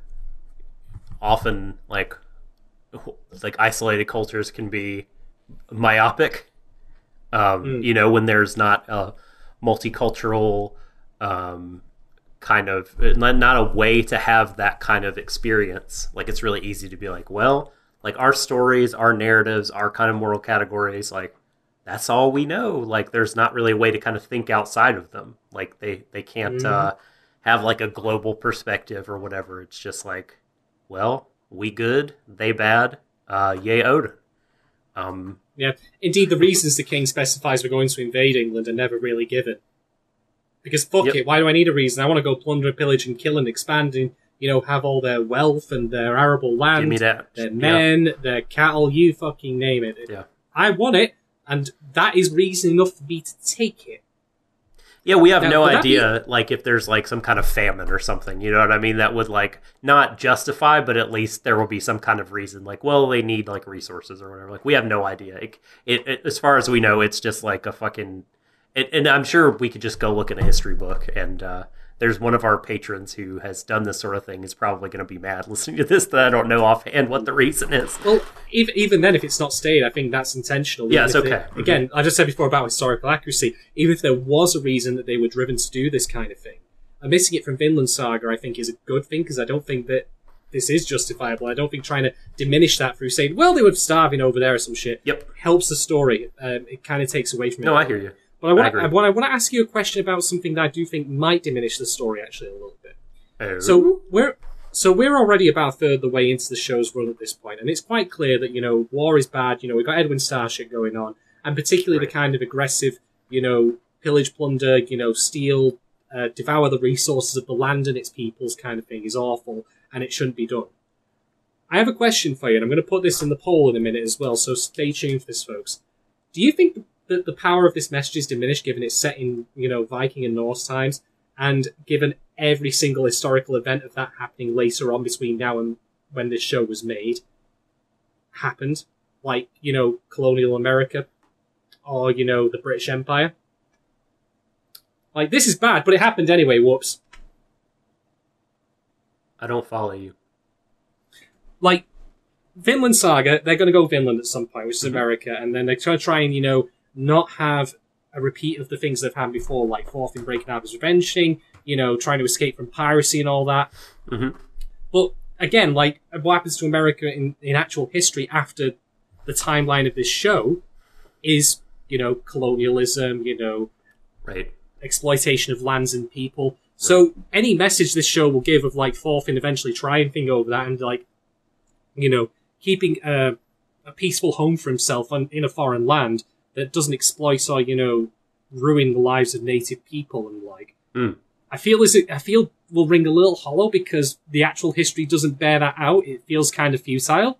often like like isolated cultures can be myopic. Um, mm. You know, when there's not a multicultural um, kind of not, not a way to have that kind of experience. Like, it's really easy to be like, well, like our stories, our narratives, our kind of moral categories, like that's all we know. Like, there's not really a way to kind of think outside of them. Like, they they can't mm. uh, have like a global perspective or whatever. It's just like, well, we good, they bad, uh, yay Odin. Um, yeah, indeed, the reasons the king specifies we're going to invade England are never really given. Because fuck yep. it, why do I need a reason? I want to go plunder, pillage, and kill and expand and, you know, have all their wealth and their arable land, Give me that. their men, yep. their cattle, you fucking name it. Yeah. I want it, and that is reason enough for me to take it. Yeah, we have Now, no would that idea, like, if there's, like, some kind of famine or something, you know what I mean? That would, like, not justify, but at least there will be some kind of reason. Like, well, they need, like, resources or whatever. Like, we have no idea. It, it, it as far as we know, it's just, like, a fucking... It, and I'm sure we could just go look in a history book, and uh, there's one of our patrons who has done this sort of thing is probably going to be mad listening to this, that I don't know offhand what the reason is. Well, even, even then, if it's not stated, I think that's intentional. Yeah, Even it's if okay. It, Mm-hmm. Again, I just said before about historical accuracy. Even if there was a reason that they were driven to do this kind of thing, omitting it from Vinland Saga, I think, is a good thing, because I don't think that this is justifiable. I don't think trying to diminish that through saying, well, they were starving over there or some shit, Yep. helps the story. Um, it kind of takes away from it. No, I hear you. But I want, I agree. I, want, I want to ask you a question about something that I do think might diminish the story, actually, a little bit. Oh. So we're so we're already about a third of the way into the show's run at this point, and it's quite clear that, you know, war is bad. You know, we've got Edwin Starr shit going on, and particularly Right. the kind of aggressive, you know, pillage, plunder, you know, steal, uh, devour the resources of the land and its peoples kind of thing is awful, and it shouldn't be done. I have a question for you, and I'm going to put this in the poll in a minute as well, so stay tuned for this, folks. Do you think that the power of this message is diminished given it's set in, you know, Viking and Norse times, and given every single historical event of that happening later on between now and when this show was made happened, like, you know, colonial America or, you know, the British Empire? Like, this is bad, but it happened anyway, whoops. I don't follow you. Like, Vinland Saga, they're going to go Vinland at some point, which is Mhm. America, and then they're going to try and, you know, not have a repeat of the things they've had before, like Thorfinn breaking out of his revenge thing, you know, trying to escape from piracy and all that. Mm-hmm. But again, like, what happens to America in, in actual history after the timeline of this show is, you know, colonialism, you know, Right. exploitation of lands and people. So any message this show will give of, like, Thorfinn eventually triumphing over that and, like, you know, keeping a, a peaceful home for himself on, in a foreign land that doesn't exploit or, you know, ruin the lives of native people and, like, Mm. I feel as it, I feel will ring a little hollow because the actual history doesn't bear that out. It feels kind of futile.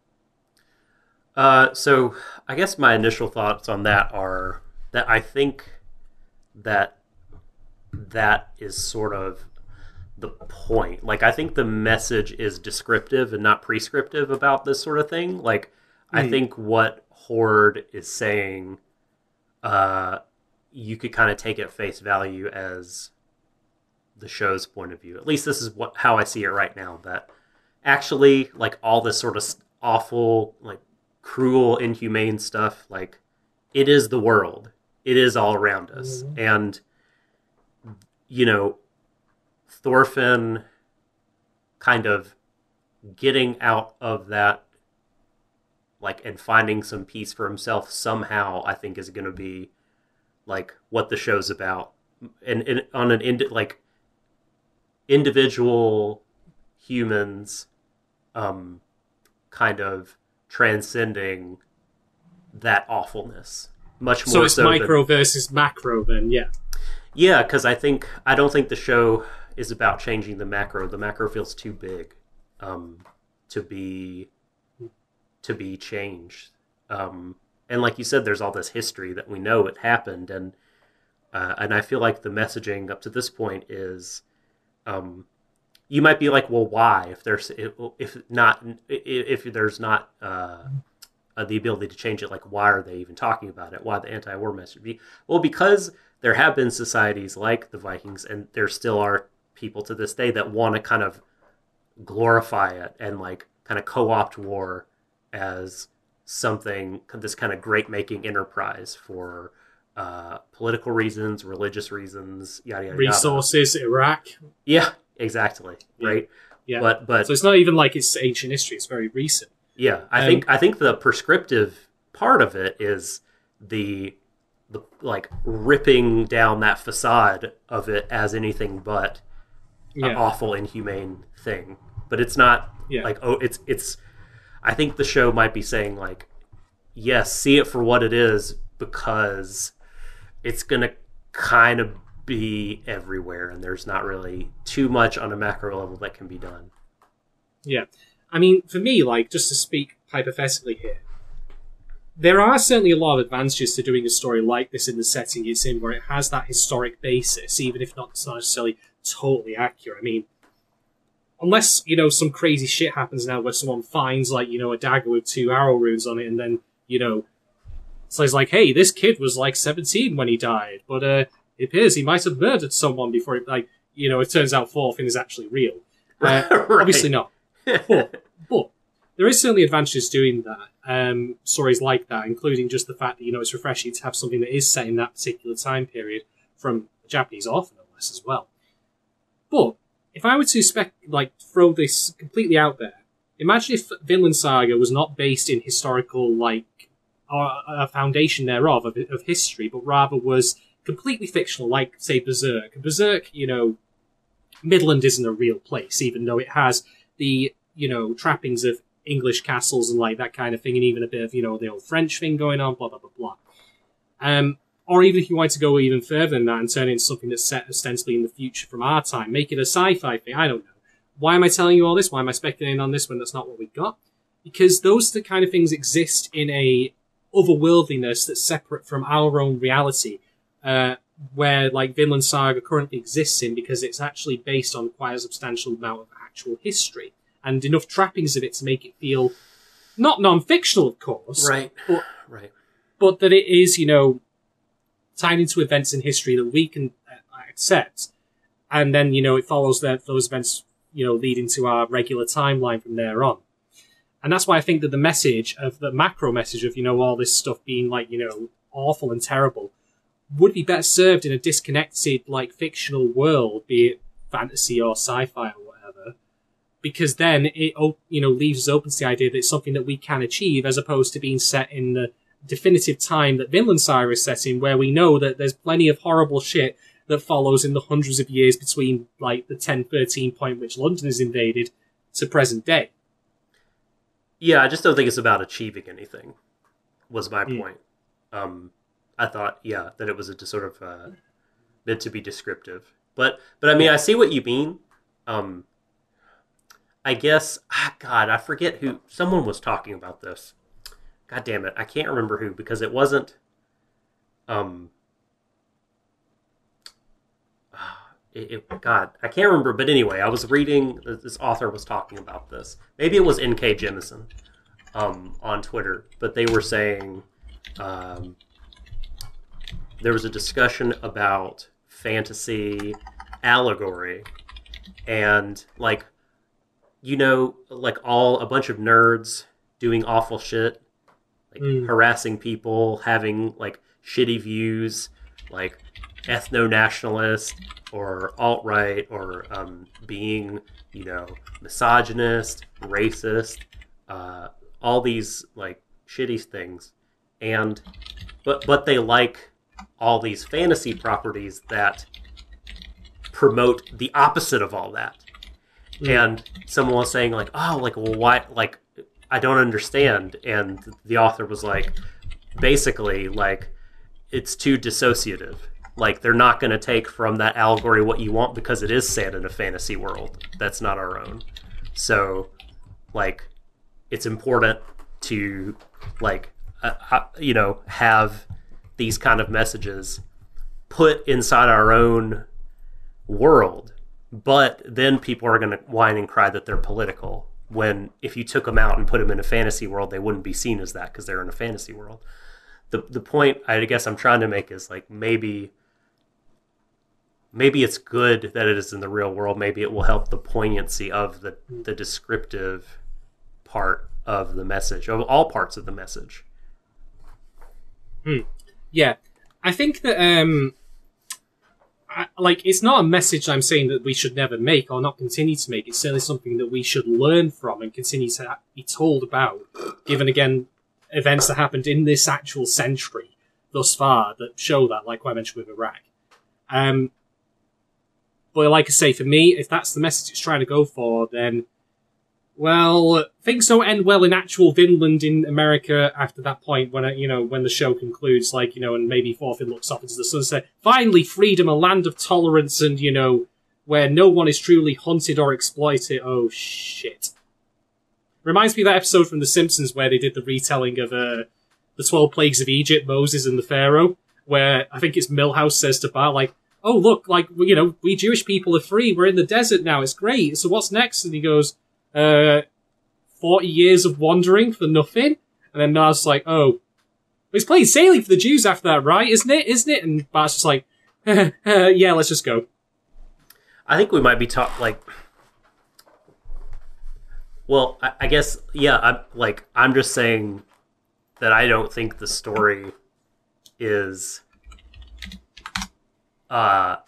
Uh, so I guess my initial thoughts on that are that I think that that is sort of the point. Like, I think the message is descriptive and not prescriptive about this sort of thing. Like, I Mm. think what Horde is saying, uh, you could kind of take at face value as the show's point of view. At least this is what how I see it right now. That actually, like, all this sort of awful, like, cruel, inhumane stuff, like, it is the world. It is all around us. Mhm. And, you know, Thorfinn kind of getting out of that, like, and finding some peace for himself somehow, I think is going to be, like, what the show's about. And, and on an, indi- like, individual humans, um, kind of transcending that awfulness. Much more So it's so micro than, versus macro then, yeah. yeah, because I think I don't think the show is about changing the macro. The macro feels too big um, to be to be changed. Um, and like you said, there's all this history that we know it happened, and uh, and I feel like the messaging up to this point is, um, you might be like, well, why? If there's if not if there's not uh, uh, the ability to change it, like, why are they even talking about it? Why the anti-war message? Be well, because there have been societies like the Vikings, and there still are people to this day that want to kind of glorify it and, like, kind of co-opt war as something, this kind of great making enterprise for uh, political reasons, religious reasons, yada yada. Resources, yada. Iraq. Yeah, exactly. Yeah. Right. Yeah. But but So it's not even like it's ancient history, it's very recent. yeah, I Um, think I think the prescriptive part of it is the the like ripping down that facade of it as anything but Yeah. an awful, inhumane thing. But it's not Yeah. like, oh, it's it's. I think the show might be saying, like, yes, see it for what it is, because it's gonna kind of be everywhere, and there's not really too much on a macro level that can be done. Yeah. I mean, for me, like, just to speak hypothetically here, there are certainly a lot of advantages to doing a story like this in the setting it's in, where it has that historic basis, even if not necessarily totally accurate. I mean, unless, you know, some crazy shit happens now where someone finds, like, you know, a dagger with two arrow runes on it, and then, you know, so it's like, hey, this kid was, like, seventeen when he died, but uh, it appears he might have murdered someone before, it, like, you know, it turns out Thorfinn is actually real. Uh, right. Obviously not. But, but there is certainly advantages doing that. Um, stories like that, including just the fact that, you know, it's refreshing to have something that is set in that particular time period from a Japanese author, no less, as well. But if I were to spec, like, throw this completely out there, imagine if Vinland Saga was not based in historical, like, or a foundation thereof of, of history, but rather was completely fictional, like, say, Berserk. Berserk, you know, Midland isn't a real place, even though it has the, you know, trappings of English castles and like that kind of thing, and even a bit of, you know, the old French thing going on, blah, blah, blah, blah. Um, or even if you wanted to go even further than that and turn it into something that's set ostensibly in the future from our time, make it a sci-fi thing, I don't know. Why am I telling you all this? Why am I speculating on this when that's not what we got? Because those the kind of things exist in a otherworldliness that's separate from our own reality, uh, where, like, Vinland Saga currently exists in, because it's actually based on quite a substantial amount of actual history, and enough trappings of it to make it feel not non-fictional, of course, right, but, right, but that it is, you know, tied into events in history that we can accept, and then, you know, it follows that those events, you know, lead into our regular timeline from there on. And that's why I think that the message of the macro message of, you know, all this stuff being, like, you know, awful and terrible would be better served in a disconnected, like, fictional world, be it fantasy or sci-fi or whatever, because then it, you know, leaves us open to the idea that it's something that we can achieve, as opposed to being set in the definitive time that Vinland Saga is set in, where we know that there's plenty of horrible shit that follows in the hundreds of years between, like, the ten thirteen point which London is invaded to present day. Yeah, I just don't think it's about achieving anything, was my Mm. point. Um, I thought, yeah, that it was a just sort of uh, meant to be descriptive. But, but I mean, I see what you mean. Um, I guess, ah, God, I forget who, someone was talking about this. God damn it, I can't remember who, because it wasn't, um, it, it, God, I can't remember, but anyway, I was reading, this author was talking about this. Maybe it was N K Jemisin um, on Twitter, but they were saying, um, there was a discussion about fantasy allegory, and, like, you know, like, all, a bunch of nerds doing awful shit, like, Mm. harassing people, having, like, shitty views, like, ethno-nationalist, or alt-right, or um, being, you know, misogynist, racist, uh, all these, like, shitty things. And, but, but they like all these fantasy properties that promote the opposite of all that. Mm. And someone was saying, like, oh, like, well, why, like, I don't understand. And the author was like, basically, like, it's too dissociative. Like, they're not going to take from that allegory what you want, because it is set in a fantasy world that's not our own. So, like, it's important to, like, uh, you know, have these kind of messages put inside our own world. But then people are going to whine and cry that they're political, when if you took them out and put them in a fantasy world, they wouldn't be seen as that, because they're in a fantasy world. The the point I guess I'm trying to make is, like, maybe maybe it's good that it is in the real world. Maybe it will help the poignancy of the, the descriptive part of the message, of all parts of the message. Hmm. Yeah. I think that, um, I, like, it's not a message I'm saying that we should never make or not continue to make. It's certainly something that we should learn from and continue to be told about, given, again, events that happened in this actual century thus far that show that, like I mentioned with Iraq. Um, but like I say, for me, if that's the message it's trying to go for, then, well, things don't end well in actual Vinland in America after that point, when, you know, when the show concludes, like, you know, and maybe Thorfinn looks off into the sunset. Finally, freedom, a land of tolerance, and, you know, where no one is truly hunted or exploited. Oh, shit. Reminds me of that episode from The Simpsons where they did the retelling of, uh, the twelve plagues of Egypt, Moses and the Pharaoh, where I think it's Milhouse says to Bart, like, oh, look, like, you know, we Jewish people are free. We're in the desert now. It's great. So what's next? And he goes, uh, forty years of wandering for nothing. And then Bart's like, oh, it's plain sailing for the Jews after that, right? Isn't it? Isn't it? And Bart's just like, yeah, let's just go. I think we might be taught, like, well, I, I guess, yeah, I'm, like, I'm just saying that I don't think the story is, uh,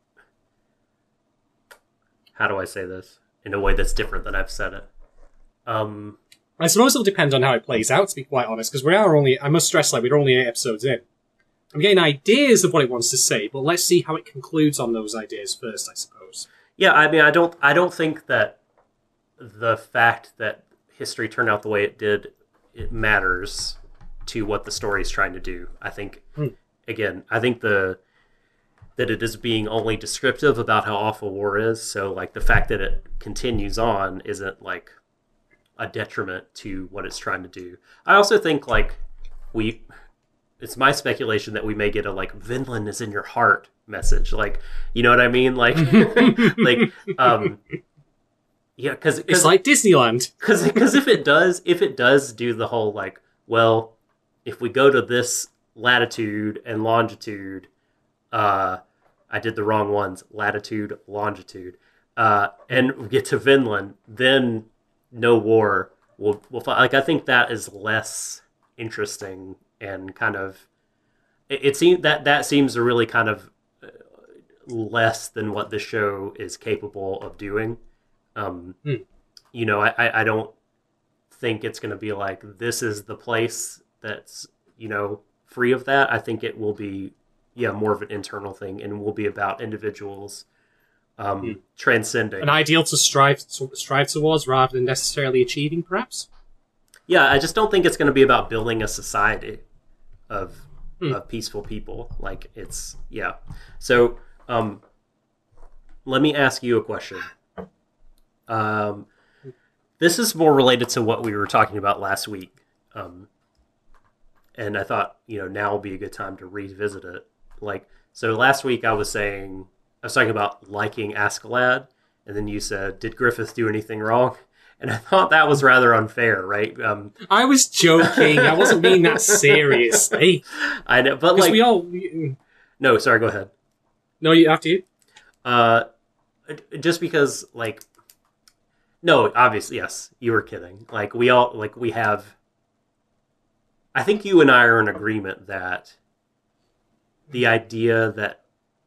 how do I say this in a way that's different than I've said it? Um, I suppose it'll depend on how it plays out, to be quite honest, because we are only, I must stress, like, we're only eight episodes in. I'm getting ideas of what it wants to say, but let's see how it concludes on those ideas first, I suppose. Yeah, I mean, I don't, I don't think that the fact that history turned out the way it did, it matters to what the story is trying to do. I think, hmm. again, I think the that it is being only descriptive about how awful war is. So, like, the fact that it continues on isn't, like, a detriment to what it's trying to do. I also think, like, we... It's my speculation that we may get a, like, Vinland is in your heart message. Like, you know what I mean? Like, like, um, yeah, because it's like Disneyland. Because because if it does, if it does do the whole, like, well, if we go to this latitude and longitude, uh, I did the wrong ones, latitude, longitude, uh, and we get to Vinland, then no war will will fight. Like, I think that is less interesting. And kind of, it, it seems that that seems to really kind of less than what the show is capable of doing. Um, hmm. You know, I, I don't think it's going to be like, this is the place that's, you know, free of that. I think it will be, yeah, more of an internal thing, and will be about individuals um, hmm. transcending. An ideal to strive to strive towards rather than necessarily achieving, perhaps? Yeah, I just don't think it's going to be about building a society of hmm. of peaceful people. Like, it's, yeah. So, um, let me ask you a question. Um, this is more related to what we were talking about last week. Um, and I thought, you know, now will be a good time to revisit it. Like, so last week I was saying, I was talking about liking Askeladd, and then you said, did Griffith do anything wrong? And I thought that was rather unfair, right? Um, I was joking. I wasn't being that seriously. I know, but like, we all. We... No, sorry. Go ahead. No, you after you. Uh, just because, like, no, obviously, yes, you were kidding. Like, we all, like, we have. I think you and I are in agreement that the idea that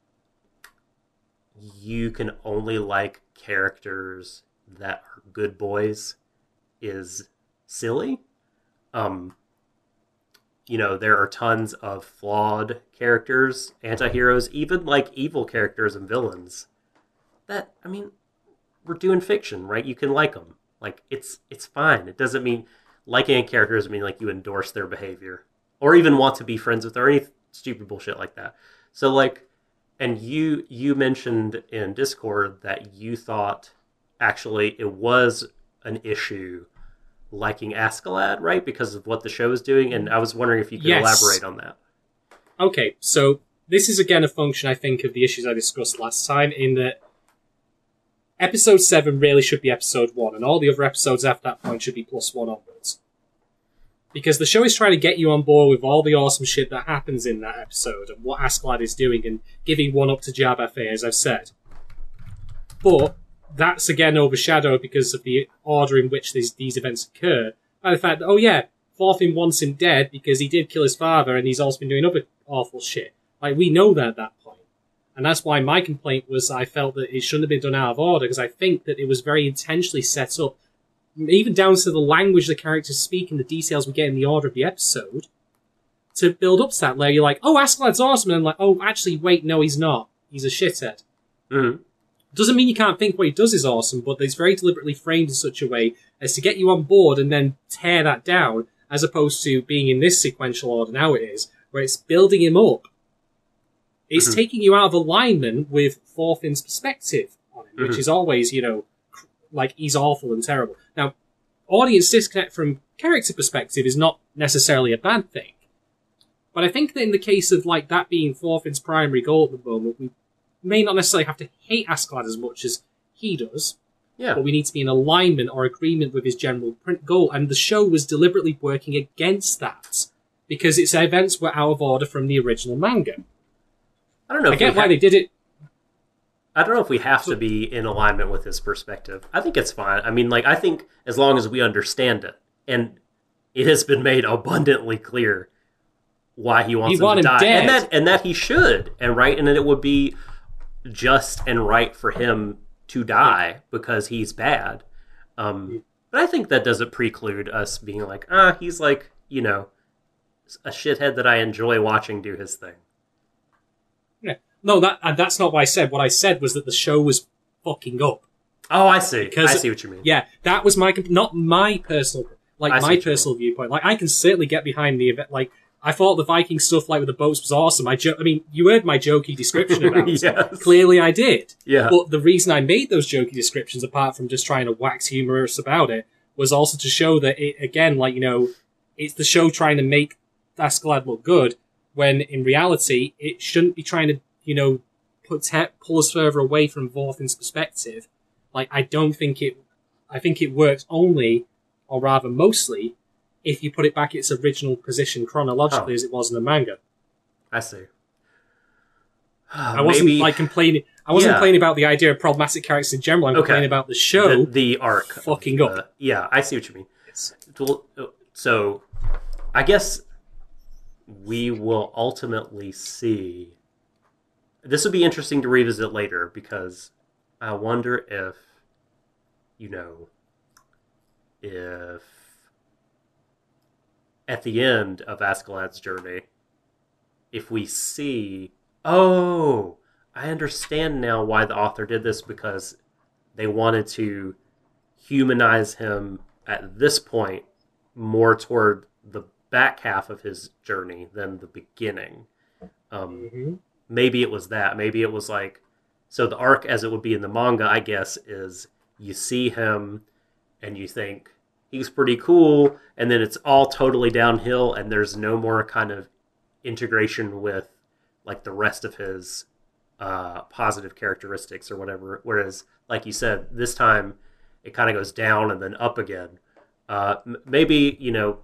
you can only like characters that are good boys is silly. Um, you know, there are tons of flawed characters, anti-heroes, even like evil characters and villains that, I mean, we're doing fiction, right? You can like them. Like, it's it's fine. It doesn't mean liking a character doesn't mean like you endorse their behavior or even want to be friends with them or any stupid bullshit like that. So, like, and you you mentioned in Discord that you thought actually it was an issue liking Askeladd, right? Because of what the show is doing. And I was wondering if you could yes. elaborate on that. Okay, so this is again a function, I think, of the issues I discussed last time, in that episode seven really should be episode one, and all the other episodes after that point should be plus one onwards. Because the show is trying to get you on board with all the awesome shit that happens in that episode, and what Askeladd is doing, and giving one up to Jabba Fett, as I've said. But that's again overshadowed because of the order in which these, these events occur, by the fact that, oh yeah, Thorfinn wants him dead because he did kill his father and he's also been doing other awful shit. Like, we know that at that point. And that's why my complaint was I felt that it shouldn't have been done out of order, because I think that it was very intentionally set up, even down to the language the characters speak and the details we get in the order of the episode, to build up to that layer. You're like, oh, Askeladd's awesome, and then like, oh, actually, wait, no, he's not. He's a shithead. Mm-hmm. Doesn't mean you can't think what he does is awesome, but it's very deliberately framed in such a way as to get you on board and then tear that down, as opposed to being in this sequential order now it is, where it's building him up. It's mm-hmm. taking you out of alignment with Thorfinn's perspective on him, mm-hmm. which is always, you know, like, he's awful and terrible. Now, audience disconnect from character perspective is not necessarily a bad thing. But I think that in the case of like that being Thorfinn's primary goal at the moment, we may not necessarily have to hate Askeladd as much as he does. Yeah. But we need to be in alignment or agreement with his general goal. And the show was deliberately working against that because its events were out of order from the original manga. I don't know. I if get why ha- they did it. I don't know if we have to be in alignment with his perspective. I think it's fine. I mean, like, I think as long as we understand it, and it has been made abundantly clear why he wants You him want to him die, dead. and that and that he should, and right, and that it would be just and right for him to die because he's bad. Um, but I think that doesn't preclude us being like, ah, he's like, you know, a shithead that I enjoy watching do his thing. Yeah. No, that and that's not what I said. What I said was that the show was fucking up. Oh, I see. Because, I see what you mean. Yeah, that was my, not my personal, like I see my what you personal viewpoint. Like, I can certainly get behind the event. Like, I thought the Viking stuff, like with the boats, was awesome. I, jo- I mean, you heard my jokey description about it. Yes. Clearly, I did. Yeah. But the reason I made those jokey descriptions, apart from just trying to wax humorous about it, was also to show that it, again, like, you know, it's the show trying to make Askeladd look good, when in reality, it shouldn't be trying to, you know, put te- pull us further away from Thorfinn's perspective. Like, I don't think it, I think it works only, or rather mostly, if you put it back its original position chronologically Oh. as it was in the manga. I see. I wasn't Maybe like complaining. I wasn't Yeah. complaining about the idea of problematic characters in general. I'm Okay. complaining about the show. the, the arc. of fucking the- up. Yeah, I see what you mean. So, I guess we will ultimately see. This would be interesting to revisit later because I wonder if, you know, if at the end of Askeladd's journey, if we see, oh, I understand now why the author did this, because they wanted to humanize him at this point more toward the back half of his journey than the beginning. Um, Mm-hmm. maybe it was that. Maybe it was like, so the arc as it would be in the manga, I guess, is you see him and you think he's pretty cool, and then it's all totally downhill, and there's no more kind of integration with like the rest of his uh, positive characteristics or whatever. Whereas, like you said, this time it kind of goes down and then up again. Uh, m- maybe, you know,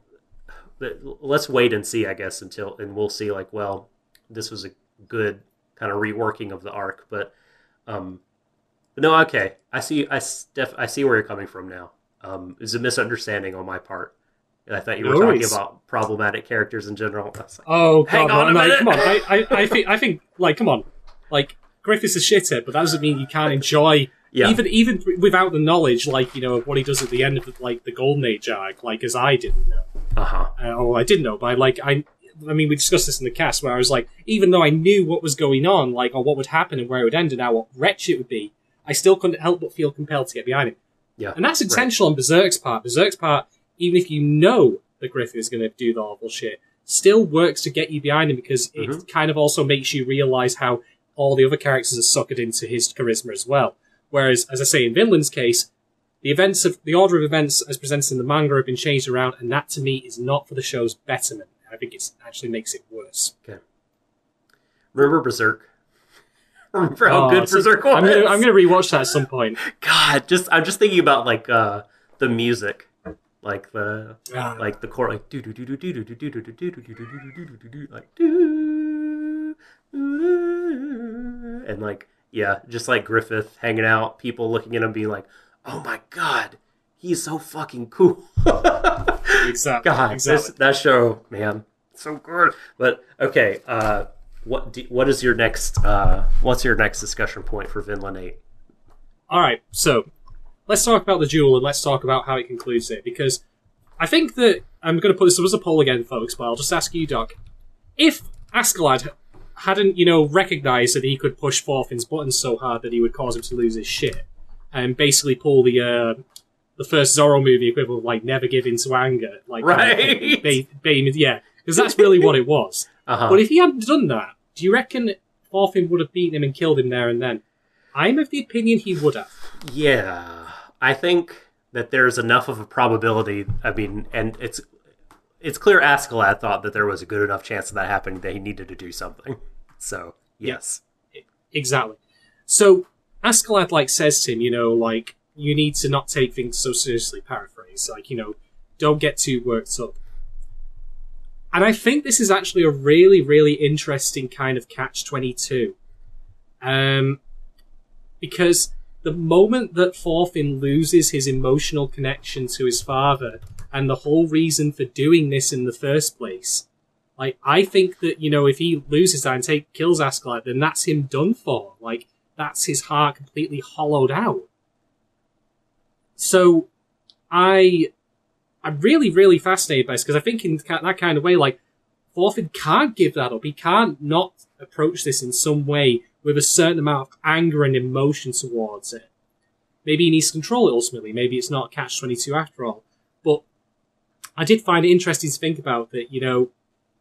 but let's wait and see, I guess, until, and we'll see like, well, this was a good kind of reworking of the arc, but, um, but no, okay. I see, I, def, I see where you're coming from now. Um, it's a misunderstanding on my part. I thought you were No talking worries. about problematic characters in general. I was like, Oh, God, Hang on a no, minute. come on. I, I, I think, I think, like, come on. Like, Griffith's a shithead, but that doesn't mean you can't enjoy, Yeah. even even without the knowledge, like, you know, of what he does at the end of, the, like, the Golden Age arc, like, as I didn't know. uh-huh. Uh, or I did know, but I, like, I, I mean, we discussed this in the cast, where I was like, even though I knew what was going on, like, or what would happen and where it would end and how what wretched it would be, I still couldn't help but feel compelled to get behind him. Yeah. And that's intentional on Berserk's part. Berserk's part, even if you know that Griffith is going to do the awful shit, still works to get you behind him because it Mhm. kind of also makes you realize how all the other characters are suckered into his charisma as well. Whereas, as I say, in Vinland's case, the events of the order of events as presented in the manga have been changed around, and that to me is not for the show's betterment. I think it actually makes it worse. Okay. Remember Berserk? Remember how Oh, good see, Berserk was? I'm gonna, I'm gonna rewatch that at some point. God, just I'm just thinking about like uh the music, like the Ah. like the chord, like do do do do do do do do do do do do do do do do do like do, and like yeah, just like Griffith hanging out, people looking at him, being like, "Oh my god, he's so fucking cool." Exactly. God, exactly. this that show, man, so good. But okay, uh, what do, what is your next? Uh, what's your next discussion point for Vinland Eight? All right, so let's talk about the duel and let's talk about how it concludes it, because I think that I'm going to put this as a poll again, folks, but I'll just ask you, Doc. If Askeladd hadn't, you know, recognized that he could push Thorfinn's buttons so hard that he would cause him to lose his shit, and basically pull the uh, the first Zorro movie equivalent of, like, never give in to anger, like, Right. ba- ba- yeah, because that's really what it was. Uh-huh. But if he hadn't done that, do you reckon Thorfinn would have beaten him and killed him there and then? I'm of the opinion he would have. Yeah, I think that there's enough of a probability. I mean, and it's it's clear Askeladd thought that there was a good enough chance of that happening that he needed to do something. So yes, yeah, exactly. So Askeladd like says to him, you know, like, you need to not take things so seriously. Paraphrase, like, you know, don't get too worked up. And I think this is actually a really, really interesting kind of catch twenty-two. Um, because the moment that Thorfinn loses his emotional connection to his father, and the whole reason for doing this in the first place, like, I think that, you know, if he loses that and take, kills Askeladd, then that's him done for. Like, that's his heart completely hollowed out. So, I, I'm really, really fascinated by this, because I think in that kind of way, like, Thorfinn can't give that up. He can't not approach this in some way with a certain amount of anger and emotion towards it. Maybe he needs to control it ultimately. Maybe it's not catch twenty-two after all. But I did find it interesting to think about that, you know,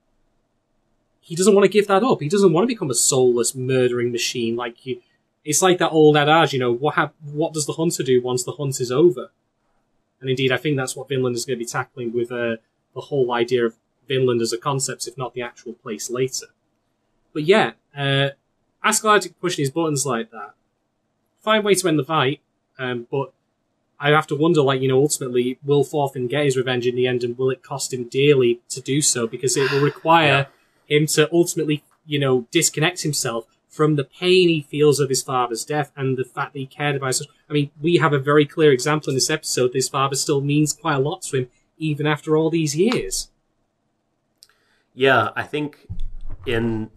he doesn't want to give that up. He doesn't want to become a soulless murdering machine. Like, you, it's like that old adage, you know, what hap- what does the hunter do once the hunt is over? And indeed, I think that's what Vinland is going to be tackling with uh, the whole idea of Vinland as a concept, if not the actual place later. But yeah, uh, Askeladd pushing his buttons like that. Fine way to end the fight, um, but I have to wonder, like, you know, ultimately, will Thorfinn get his revenge in the end, and will it cost him dearly to do so? Because it will require yeah. him to ultimately, you know, disconnect himself from the pain he feels of his father's death and the fact that he cared about his... I mean, we have a very clear example in this episode that his father still means quite a lot to him, even after all these years. Yeah, I think in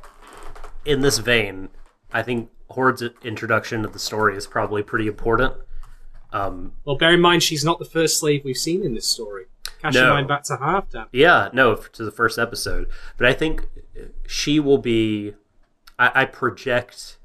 in this vein, I think Horde's introduction of the story is probably pretty important. Um, well, bear in mind, she's not the first slave we've seen in this story. Cast no. your mind back to Halfdan. Yeah, no, to the first episode. But I think she will be... I, I project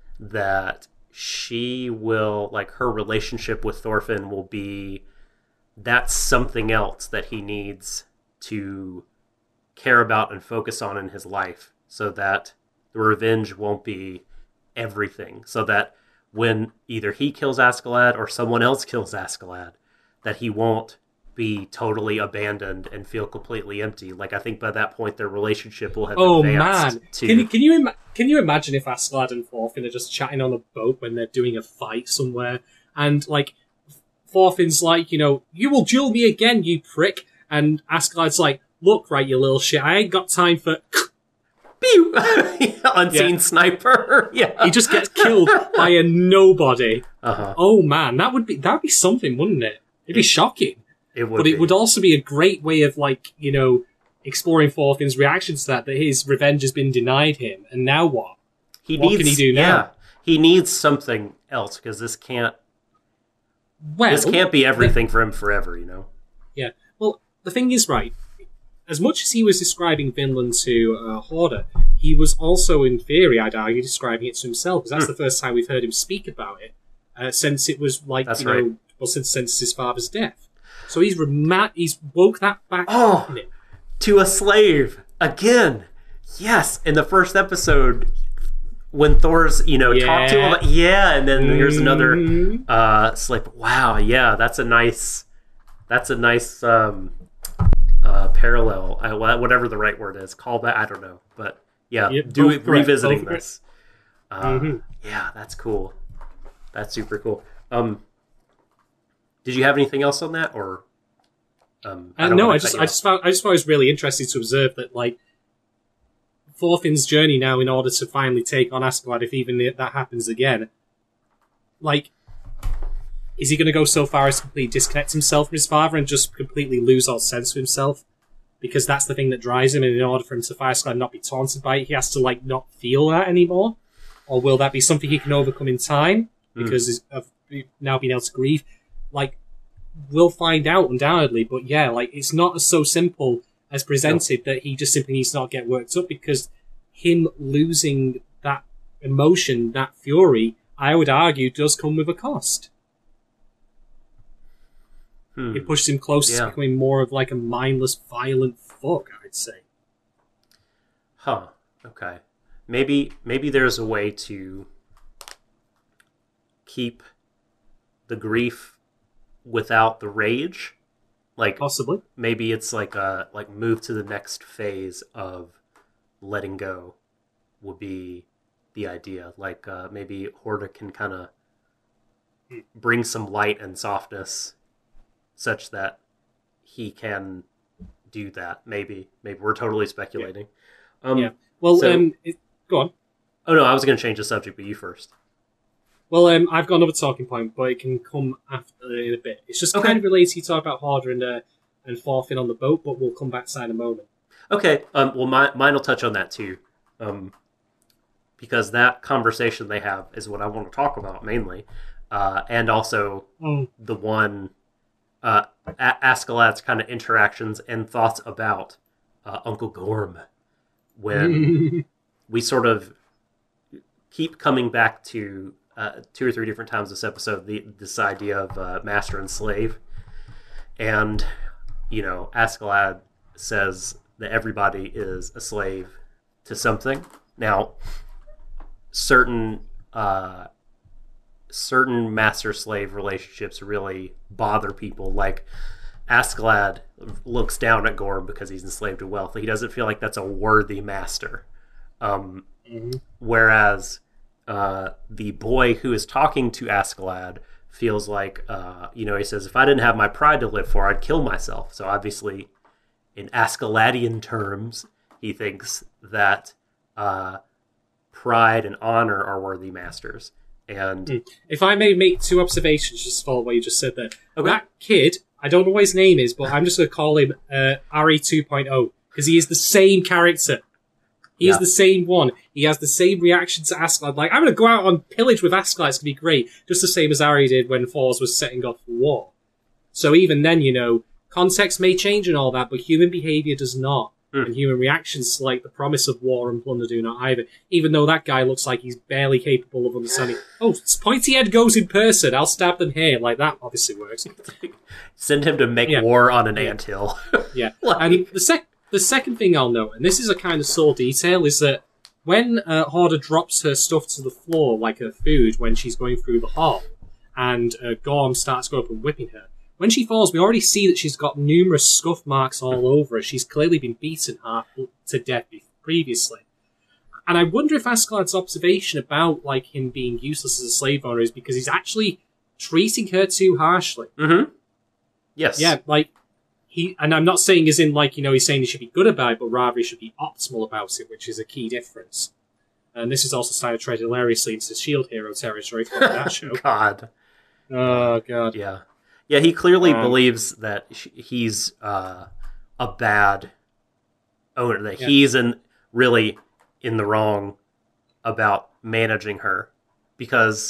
that she will, like, her relationship with Thorfinn will be... That's something else that he needs to care about and focus on in his life, so that the revenge won't be everything. So that when either he kills Askeladd or someone else kills Askeladd, that he won't be totally abandoned and feel completely empty. Like, I think by that point their relationship will have oh, advanced man. to... Can you, can, you Im- can you imagine if Askeladd and Thorfinn are just chatting on a boat when they're doing a fight somewhere, and, like, Thorfinn's like, you know, you will duel me again, you prick, and Askeladd's like, look, right, you little shit, I ain't got time for... Pew! Unseen yeah. sniper. Yeah. He just gets killed by a nobody. Uh-huh. Oh, man, that would be that would be something, wouldn't it? It'd be it, shocking. It would But be. It would also be a great way of, like, you know, exploring Thorfinn's reaction to that, that his revenge has been denied him, and now what? He what needs, can he do now? Yeah, he needs something else, because this can't... Well, this can't be everything for him forever, you know? Yeah. Well, the thing is, right, as much as he was describing Vinland to uh, Horde, he was also, in theory, I'd argue, describing it to himself, because that's Hmm. the first time we've heard him speak about it, uh, since it was, like, That's you know, right. well, since, since his father's death. So he's rema- he's woke that back Oh, in him. To a slave! Again! Yes! In the first episode, when Thor's, you know, Yeah. talked to him, yeah, and then here's another Mhm. uh, slave. Wow, yeah, that's a nice, that's a nice um, uh, parallel, uh, whatever the right word is. Call that, I don't know. But yeah, Yep, do both it, correct, revisiting both this. Uh, Mhm. Yeah, that's cool. That's super cool. Um, did you have anything else on that, or? Um, I Uh, don't no, wanna I cut just, you I off. just found, I just found it was really interesting to observe that, like, Thorfinn's journey now, in order to finally take on Askeladd, if even that happens again, like, is he going to go so far as to completely disconnect himself from his father and just completely lose all sense of himself? Because that's the thing that drives him, and in order for him to fight Askeladd and not be taunted by it, he has to, like, not feel that anymore? Or will that be something he can overcome in time, because of now being able to grieve? Like, we'll find out, undoubtedly, but yeah, like, it's not so simple as presented no. that he just simply needs to not get worked up, because him losing that emotion, that fury, I would argue, does come with a cost. Hmm. It pushes him closer Yeah. to becoming more of, like, a mindless, violent fuck, I'd say. Huh. Okay. Maybe maybe there's a way to keep the grief without the rage. Like Possibly. maybe it's like a like move to the next phase of letting go would be the idea. Like uh, maybe Horda can kind of bring some light and softness such that he can do that. Maybe. Maybe we're totally speculating. Yeah. Um, yeah. Well, so, um, it, go on. Oh no, I was going to change the subject, but you first. Well, um, I've got another talking point, but it can come after in a bit. It's just Okay. kind of related to talk about Harder and uh, and Thorfinn on the boat, but we'll come back to that in a moment. Okay. Um, well, my, mine will touch on that too, um, because that conversation they have is what I want to talk about mainly, uh, and also Mm. the one uh, A- Askeladd's kind of interactions and thoughts about uh, Uncle Gorm when we sort of keep coming back to uh, two or three different times this episode the, this idea of uh, master and slave, and you know Askeladd says that everybody is a slave to something. Now, certain uh, certain master-slave relationships really bother people. Like Askeladd looks down at Gorm because he's enslaved to wealth. He doesn't feel like that's a worthy master. Um, Mhm. Whereas uh, the boy who is talking to Askeladd feels like, uh, you know, he says, if I didn't have my pride to live for, I'd kill myself. So obviously, in Askeladdian terms, he thinks that uh, pride and honor are worthy masters. And If I may make two observations just for what you just said there. Okay. That kid, I don't know what his name is, but I'm just going to call him uh, Ari two point oh because he is the same character. He Yeah. is the same one. He has the same reaction to Askeladd. Like, I'm going to go out on pillage with Askeladd. It's going to be great. Just the same as Ari did when Thors was setting off for war. So even then, you know, context may change and all that, but human behavior does not. Mm. And human reactions to, like, the promise of war and plunder do not either. Even though that guy looks like he's barely capable of understanding, oh, pointy head goes in person, I'll stab them here. Like, that obviously works. send him to make Yeah. war on an anthill. Yeah. Like- And the sec the second thing I'll note, and this is a kind of sore detail, is that when uh, Horda drops her stuff to the floor, like her food, when she's going through the hall, and uh, Gorm starts going up and whipping her, when she falls, we already see that she's got numerous scuff marks all over her. She's clearly been beaten half to death previously. And I wonder if Askeladd's observation about like him being useless as a slave owner is because he's actually treating her too harshly. Mm-hmm. Yes. Yeah, like, he, and I'm not saying as in, like, you know, he's saying he should be good about it, but rather he should be optimal about it, which is a key difference. And this is also starting to tread hilariously into Shield Hero territory for that show. God. Oh, God. Yeah. Yeah, he clearly Um, believes that sh- he's uh, a bad owner, that Yeah. he's in, really in the wrong about managing her, because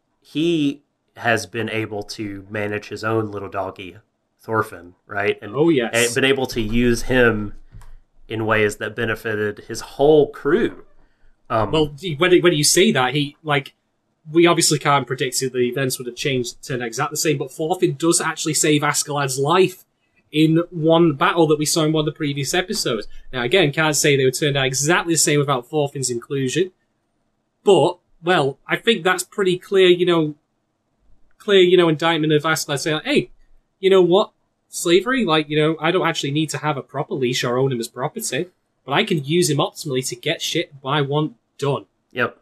he has been able to manage his own little doggy, Thorfinn, right? And Oh, yes. and been able to use him in ways that benefited his whole crew. Um, Well, when, when you say that, he, like, we obviously can't predict if the events would have changed to exactly the same, but Thorfinn does actually save Askeladd's life in one battle that we saw in one of the previous episodes. Now, again, can't say they would turn out exactly the same without Thorfinn's inclusion, but, well, I think that's pretty clear, you know, clear, you know, indictment of Askeladd saying, hey, you know what? Slavery, like, you know, I don't actually need to have a proper leash or own him as property, but I can use him optimally to get shit I want done. Yep.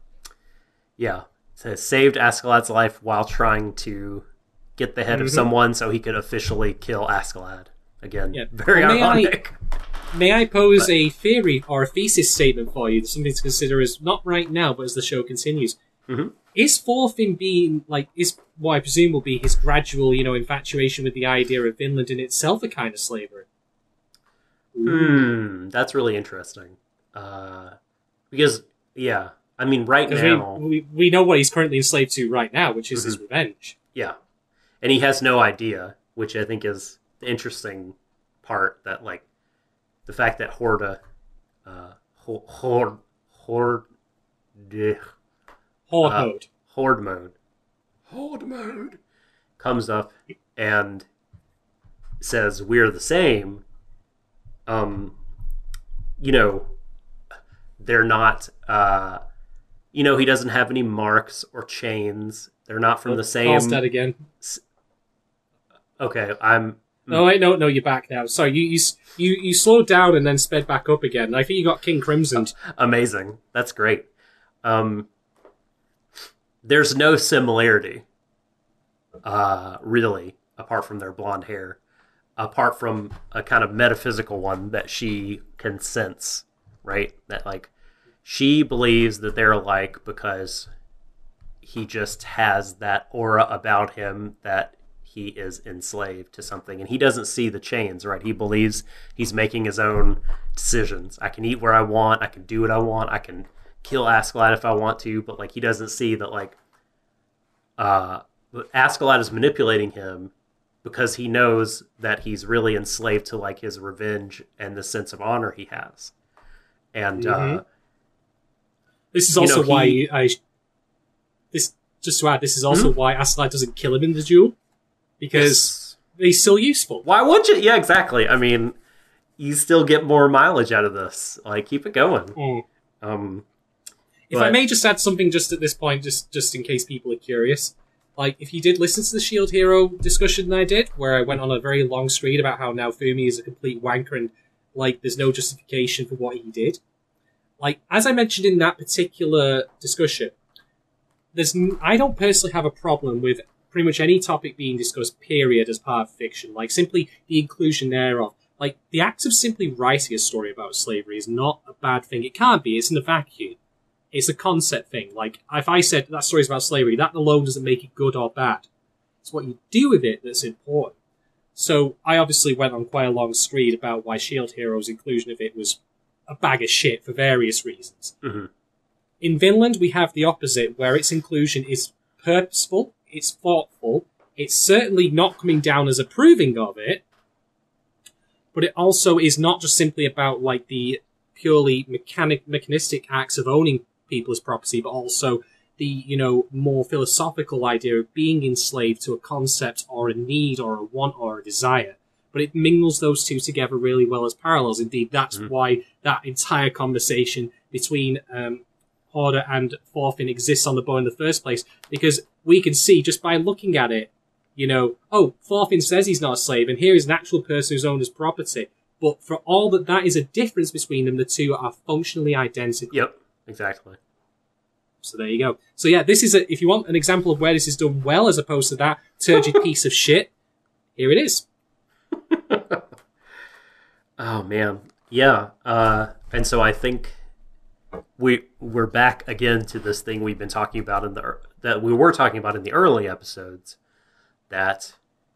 Yeah. So saved Askeladd's life while trying to get the head Mhm. of someone so he could officially kill Askeladd. Again, Yeah. very Well, may I- ironic. May I pose a theory or a thesis statement for you? Something to consider as not right now, but as the show continues. Mhm. Is Thorfinn being like is what I presume will be his gradual, you know, infatuation with the idea of Vinland in itself a kind of slavery? Hmm, that's really interesting. Uh, because, yeah, I mean, right Because now, we, we we know what he's currently enslaved to right now, which is his Mm-hmm. revenge. yeah, and he has no idea, which I think is the interesting part. That like the fact that Horda, uh, Hord, Hord, Hord, Horde Uh, mode. Horde mode, Horde mode comes up and says we're the same. Um, you know, they're not. Uh, you know, he doesn't have any marks or chains. They're not from the same. Paul's dead again. Okay, I'm... No, wait, no, no, you're back now. Sorry, you, you you you slowed down and then sped back up again. I think you got King Crimson. Amazing. That's great. Um, there's no similarity, uh, really, apart from their blonde hair, apart from a kind of metaphysical one that she can sense, right? That, like, she believes that they're alike because he just has that aura about him that he is enslaved to something, and he doesn't see the chains, right? He believes he's making his own decisions. I can eat where I want, I can do what I want, I can kill Askeladd if I want to, but like he doesn't see that like uh, Askeladd is manipulating him because he knows that he's really enslaved to like his revenge and the sense of honor he has. And mm-hmm. uh, this is also know, why he, I this just to add, this is also mm-hmm. why Askeladd doesn't kill him in the duel. Because he's still useful. Why would you? Yeah, exactly. I mean, you still get more mileage out of this. Like, keep it going. Mm. Um, if but... I may just add something just at this point, just, just in case people are curious. Like, if you did listen to the Shield Hero discussion that I did, where I went on a very long screed about how Naofumi is a complete wanker and, like, there's no justification for what he did. Like, as I mentioned in that particular discussion, there's I don't personally have a problem with pretty much any topic being discussed, period, as part of fiction. Like, simply the inclusion thereof. Like, the act of simply writing a story about slavery is not a bad thing. It can't be. It's in a vacuum. It's a concept thing. Like, if I said that story's about slavery, that alone doesn't make it good or bad. It's what you do with it that's important. So, I obviously went on quite a long screed about why Shield Hero's inclusion of it was a bag of shit for various reasons. Mm-hmm. In Vinland, we have the opposite, where its inclusion is purposeful, it's thoughtful, it's certainly not coming down as approving of it, but it also is not just simply about like the purely mechanic mechanistic acts of owning people as property, but also the, you know, more philosophical idea of being enslaved to a concept or a need or a want or a desire. But it mingles those two together really well as parallels. Indeed, that's mm-hmm. why that entire conversation between um, Horder and Thorfinn exists on the bow in the first place, because we can see just by looking at it, you know, oh, Thorfinn says he's not a slave, and here is an actual person who's owned as property. But for all that that is a difference between them, the two are functionally identical. Yep, exactly. So there you go. So yeah, this is a, if you want an example of where this is done well as opposed to that turgid piece of shit, here it is. Oh man, yeah. Uh, and so I think we we're back again to this thing we've been talking about in the that we were talking about in the early episodes, that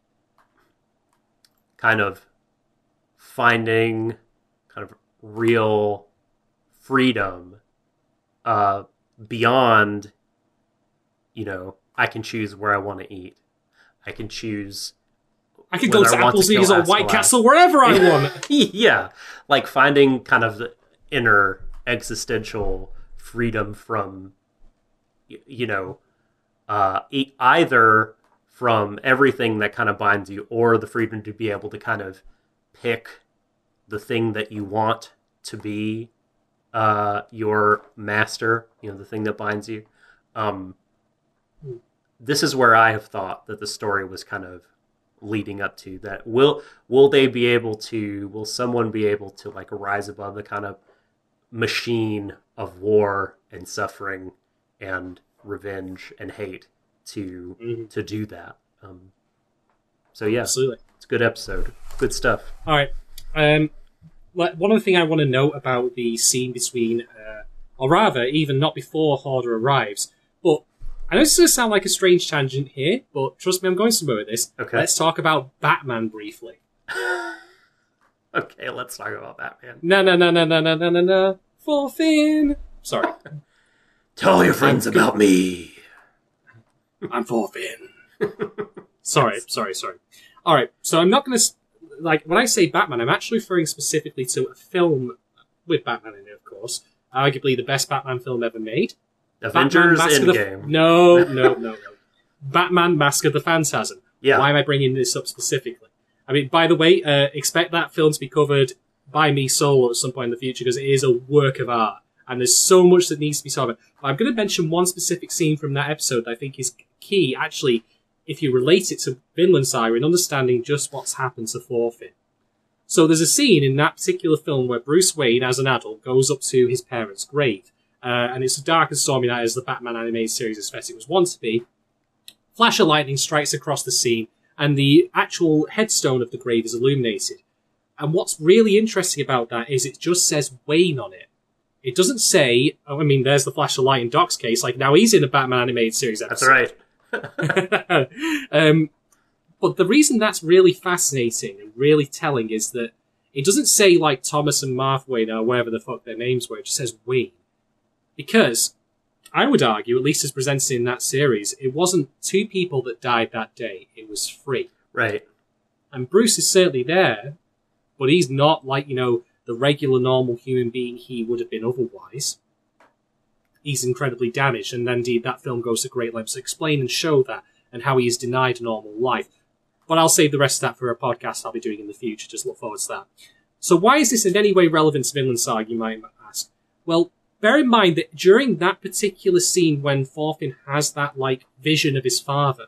kind of finding kind of real freedom uh, beyond, you know, I can choose where I want to eat. I can choose. I can go to Applebee's or White Castle wherever I want. Yeah, like finding kind of the inner existential freedom from, you know, uh, either from everything that kind of binds you, or the freedom to be able to kind of pick the thing that you want to be uh, your master, you know, the thing that binds you. Um, this is where I have thought that the story was kind of leading up to, that will will they be able to will someone be able to like rise above the kind of machine of war and suffering and revenge and hate to mm-hmm. to do that. Um, so yeah, absolutely, it's a good episode, good stuff. All right, um, one other thing I want to note about the scene between, uh, or rather, even not before Horder arrives, but I know this is going to sound like a strange tangent here, but trust me, I'm going somewhere with this. Okay. Let's talk about Batman briefly. Okay, let's talk about Batman. No, no, no, no, no, no, no, no, no. Thorfinn. Sorry. Tell your friends about good. me. I'm Thorfinn. sorry, sorry, sorry. All right, so I'm not going to... Like, when I say Batman, I'm actually referring specifically to a film with Batman in it, of course. Arguably the best Batman film ever made. Avengers Endgame. The... No, no, no, no. Batman Mask of the Phantasm. Yeah. Why am I bringing this up specifically? I mean, by the way, uh, expect that film to be covered by me solo at some point in the future, because it is a work of art. And there's so much that needs to be solved. I'm going to mention one specific scene from that episode that I think is key, actually, if you relate it to Vinland Saga and understanding just what's happened to Thorfinn. So there's a scene in that particular film where Bruce Wayne, as an adult, goes up to his parents' grave. Uh, and it's a dark and stormy night, as the Batman animated series aesthetic was wont to be. Flash of lightning strikes across the scene, and the actual headstone of the grave is illuminated. And what's really interesting about that is it just says Wayne on it. It doesn't say, oh, I mean, there's the flash of light in Doc's case, like now he's in a Batman animated series episode. That's right. um, but the reason that's really fascinating and really telling is that it doesn't say like Thomas and Martha Wayne or whatever the fuck their names were, it just says Wayne. Because I would argue, at least as presented in that series, it wasn't two people that died that day, it was three. Right. And Bruce is certainly there, but he's not like, you know, the regular normal human being he would have been otherwise. He's incredibly damaged, and indeed that film goes to great lengths to explain and show that, and how he is denied a normal life. But I'll save the rest of that for a podcast I'll be doing in the future, just look forward to that. So why is this in any way relevant to Vinland Saga, you might ask? Well, bear in mind that during that particular scene when Thorfinn has that, like, vision of his father,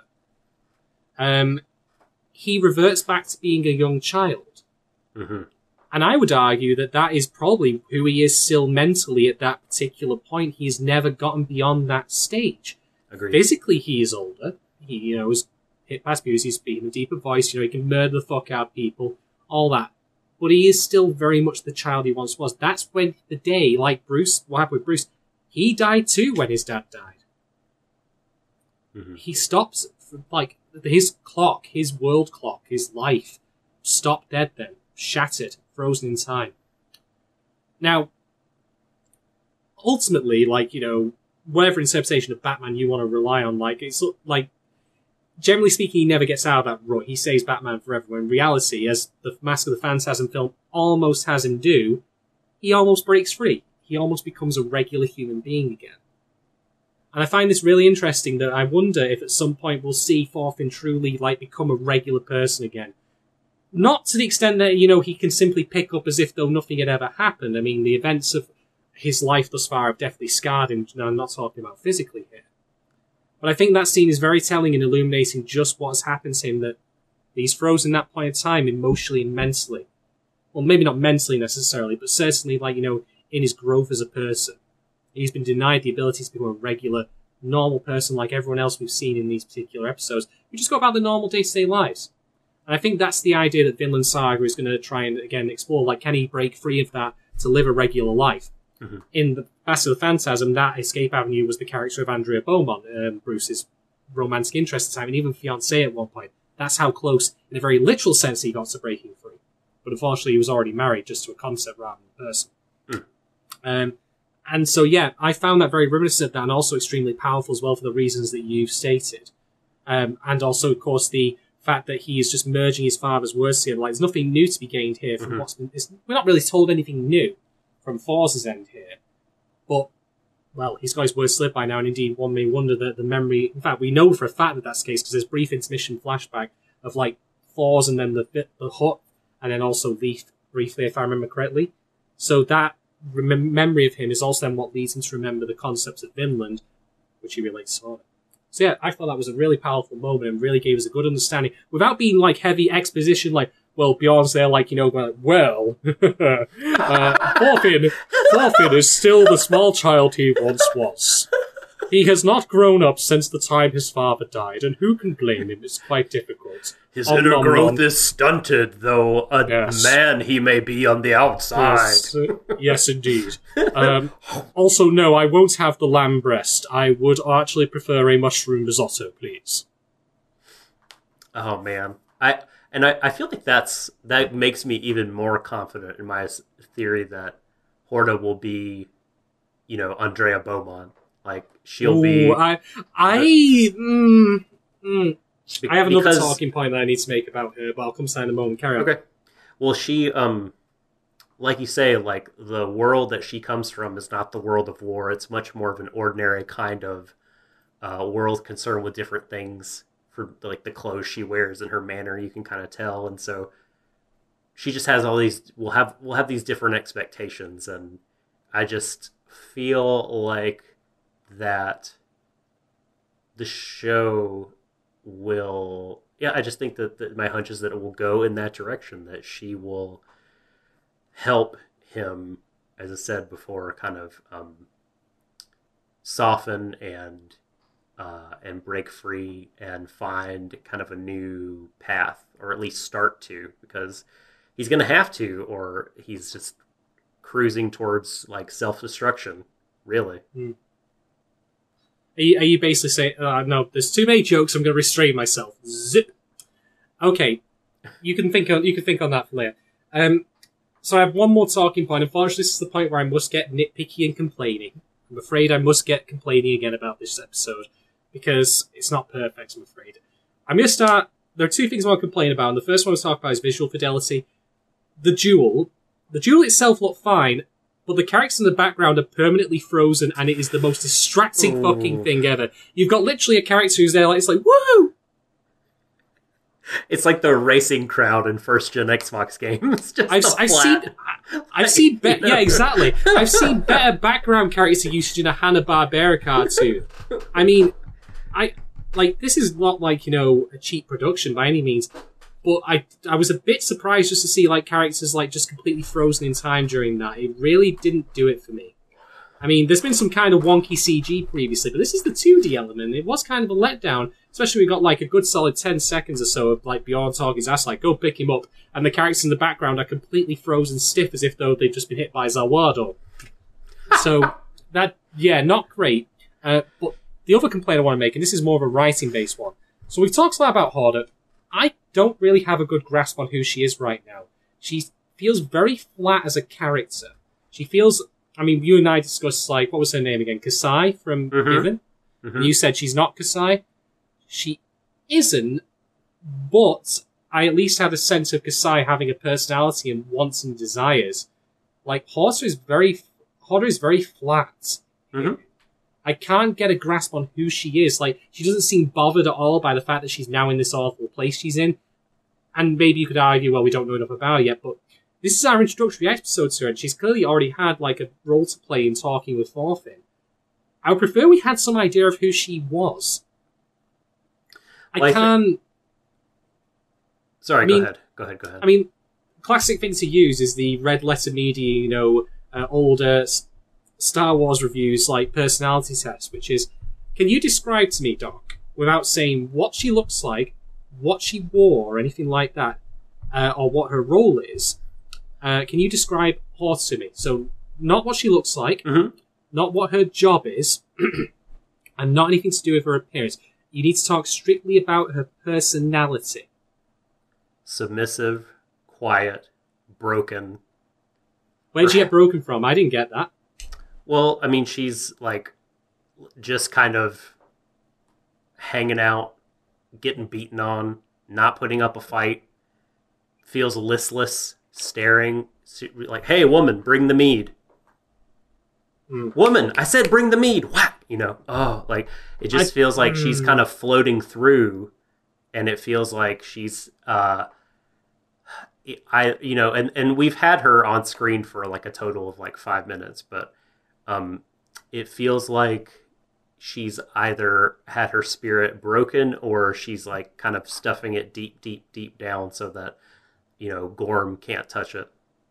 um, he reverts back to being a young child. Mm-hmm. And I would argue that that is probably who he is still mentally at that particular point. He's never gotten beyond that stage. Agreed. Physically, he is older. He, you know, is hit past puberty, he's speaking a deeper voice, you know, he can murder the fuck out of people, all that. But he is still very much the child he once was. That's when the day, like Bruce, what happened with Bruce, he died too when his dad died. Mm-hmm. He stops, like, his clock, his world clock, his life, stopped dead then, shattered, frozen in time. Now, ultimately, like, you know, whatever interpretation of Batman you want to rely on, like, it's like, generally speaking, he never gets out of that rut. He stays Batman forever. When in reality, as the Mask of the Phantasm film almost has him do, he almost breaks free. He almost becomes a regular human being again. And I find this really interesting that I wonder if at some point we'll see Thorfinn truly, like, become a regular person again. Not to the extent that, you know, he can simply pick up as if though nothing had ever happened. I mean, the events of his life thus far have definitely scarred him. Now, I'm not talking about physically here. But I think that scene is very telling in illuminating just what has happened to him, that he's frozen that point in time emotionally and mentally. Well, maybe not mentally necessarily, but certainly, like, you know, in his growth as a person. He's been denied the ability to become a regular, normal person like everyone else we've seen in these particular episodes. We just go about the normal day-to-day lives. And I think that's the idea that Vinland Saga is going to try and, again, explore. Like, can he break free of that to live a regular life? Mm-hmm. In the Mask of the Phantasm, that escape avenue was the character of Andrea Beaumont, um, Bruce's romantic interest at the time, and even fiancée at one point. That's how close, in a very literal sense, he got to breaking free. But unfortunately, he was already married just to a concept rather than a person. Mm. Um, and so, yeah, I found that very reminiscent of that, and also extremely powerful as well for the reasons that you've stated. Um, and also, of course, the fact that he is just merging his father's words together. Like, there's nothing new to be gained here from mm-hmm. what's been... We're not really told anything new from Thor's end here. But, well, he's got his words slipped by now, and indeed one may wonder that the memory... In fact, we know for a fact that that's the case, because there's brief intermission flashback of, like, Thor's and then the the hut, and then also Leaf, briefly, if I remember correctly. So that rem- memory of him is also then what leads him to remember the concepts of Vinland, which he relates to. So yeah, I thought that was a really powerful moment and really gave us a good understanding, without being, like, heavy exposition, like, well, Bjorn's there, like, you know, going, well, uh, Thorfinn, Thorfinn is still the small child he once was. He has not grown up since the time his father died, and who can blame him? It's quite difficult. His om, inner nom, growth nom. is stunted, though a yes. man he may be on the outside. Yes, uh, yes indeed. Um, also, no, I won't have the lamb breast. I would actually prefer a mushroom risotto, please. Oh, man. I... And I, I feel like that's that makes me even more confident in my theory that Horda will be, you know, Andrea Beaumont. Like, she'll Ooh, be... I, I, mm, mm. Be- I have another because, talking point that I need to make about her, but I'll come to that in a moment. Carry on. Okay. Well, she, um, like you say, like, the world that she comes from is not the world of war. It's much more of an ordinary kind of uh, world concerned with different things. For, like, the clothes she wears and her manner, you can kind of tell, and so she just has all these. We'll have we'll have these different expectations, and I just feel like that the show will. Yeah, I just think that, that my hunch is that it will go in that direction. That she will help him, as I said before, kind of um, soften and uh, and break free and find kind of a new path, or at least start to, because he's going to have to, or he's just cruising towards like self-destruction. Really. Mm. Are you, are you basically saying, uh, no, there's too many jokes, I'm going to restrain myself. Zip. Okay. You can think on, you can think on that for later. Um, so I have one more talking point. Unfortunately, this is the point where I must get nitpicky and complaining. I'm afraid I must get complaining again about this episode, because it's not perfect, I'm afraid. I'm going to start, there are two things I want to complain about, and the first one I want to talk about is visual fidelity. The duel. The duel itself looked fine, but the characters in the background are permanently frozen, and it is the most distracting Ooh. fucking thing ever. You've got literally a character who's there, like, it's like, woo! It's like the racing crowd in first-gen Xbox games. Just I've, I've seen, I've seen, be- yeah, exactly. I've seen better background character usage in a Hanna-Barbera cartoon. I mean, I like this is not like, you know, a cheap production by any means, but I I was a bit surprised just to see like characters like just completely frozen in time during that. It really didn't do it for me. I mean, there's been some kind of wonky C G previously, but this is the two D element. It was kind of a letdown, especially we got like a good solid ten seconds or so of like Bjorn talking his ass like, go pick him up, and the characters in the background are completely frozen stiff as if though they've just been hit by Zawado. So, that, yeah, not great. Uh, but the other complaint I want to make, and this is more of a writing-based one. So we've talked a lot about Horda. I don't really have a good grasp on who she is right now. She feels very flat as a character. She feels... I mean, you and I discussed, like, what was her name again? Kasai from mm-hmm. Given? Mm-hmm. And you said she's not Kasai. She isn't, but I at least had a sense of Kasai having a personality and wants and desires. Like, Horda is very, Horda is very flat. Mm-hmm. I can't get a grasp on who she is. Like, she doesn't seem bothered at all by the fact that she's now in this awful place she's in. And maybe you could argue, well, we don't know enough about her yet, but this is our introductory episode to her, and she's clearly already had, like, a role to play in talking with Thorfinn. I would prefer we had some idea of who she was. I well, can... I th- Sorry, I go mean, ahead. Go ahead, go ahead. I mean, classic thing to use is the red letter media, you know, uh, older Star Wars reviews, like, personality test, which is, can you describe to me, Doc, without saying what she looks like, what she wore, or anything like that, uh, or what her role is, Uh, can you describe Horda to me? So, not what she looks like, mm-hmm. not what her job is, and not anything to do with her appearance. You need to talk strictly about her personality. Submissive, quiet, broken. Where did she get broken from? I didn't get that. Well, I mean, she's, like, just kind of hanging out, getting beaten on, not putting up a fight, feels listless, staring, like, hey, woman, bring the mead. Mm. Woman, I said bring the mead. Whack, you know. Oh, like, it just I, feels like mm. she's kind of floating through, and it feels like she's, uh, I, you know, and, and we've had her on screen for like a total of like five minutes, but um, it feels like she's either had her spirit broken or she's like kind of stuffing it deep, deep, deep down so that, you know, Gorm can't touch it.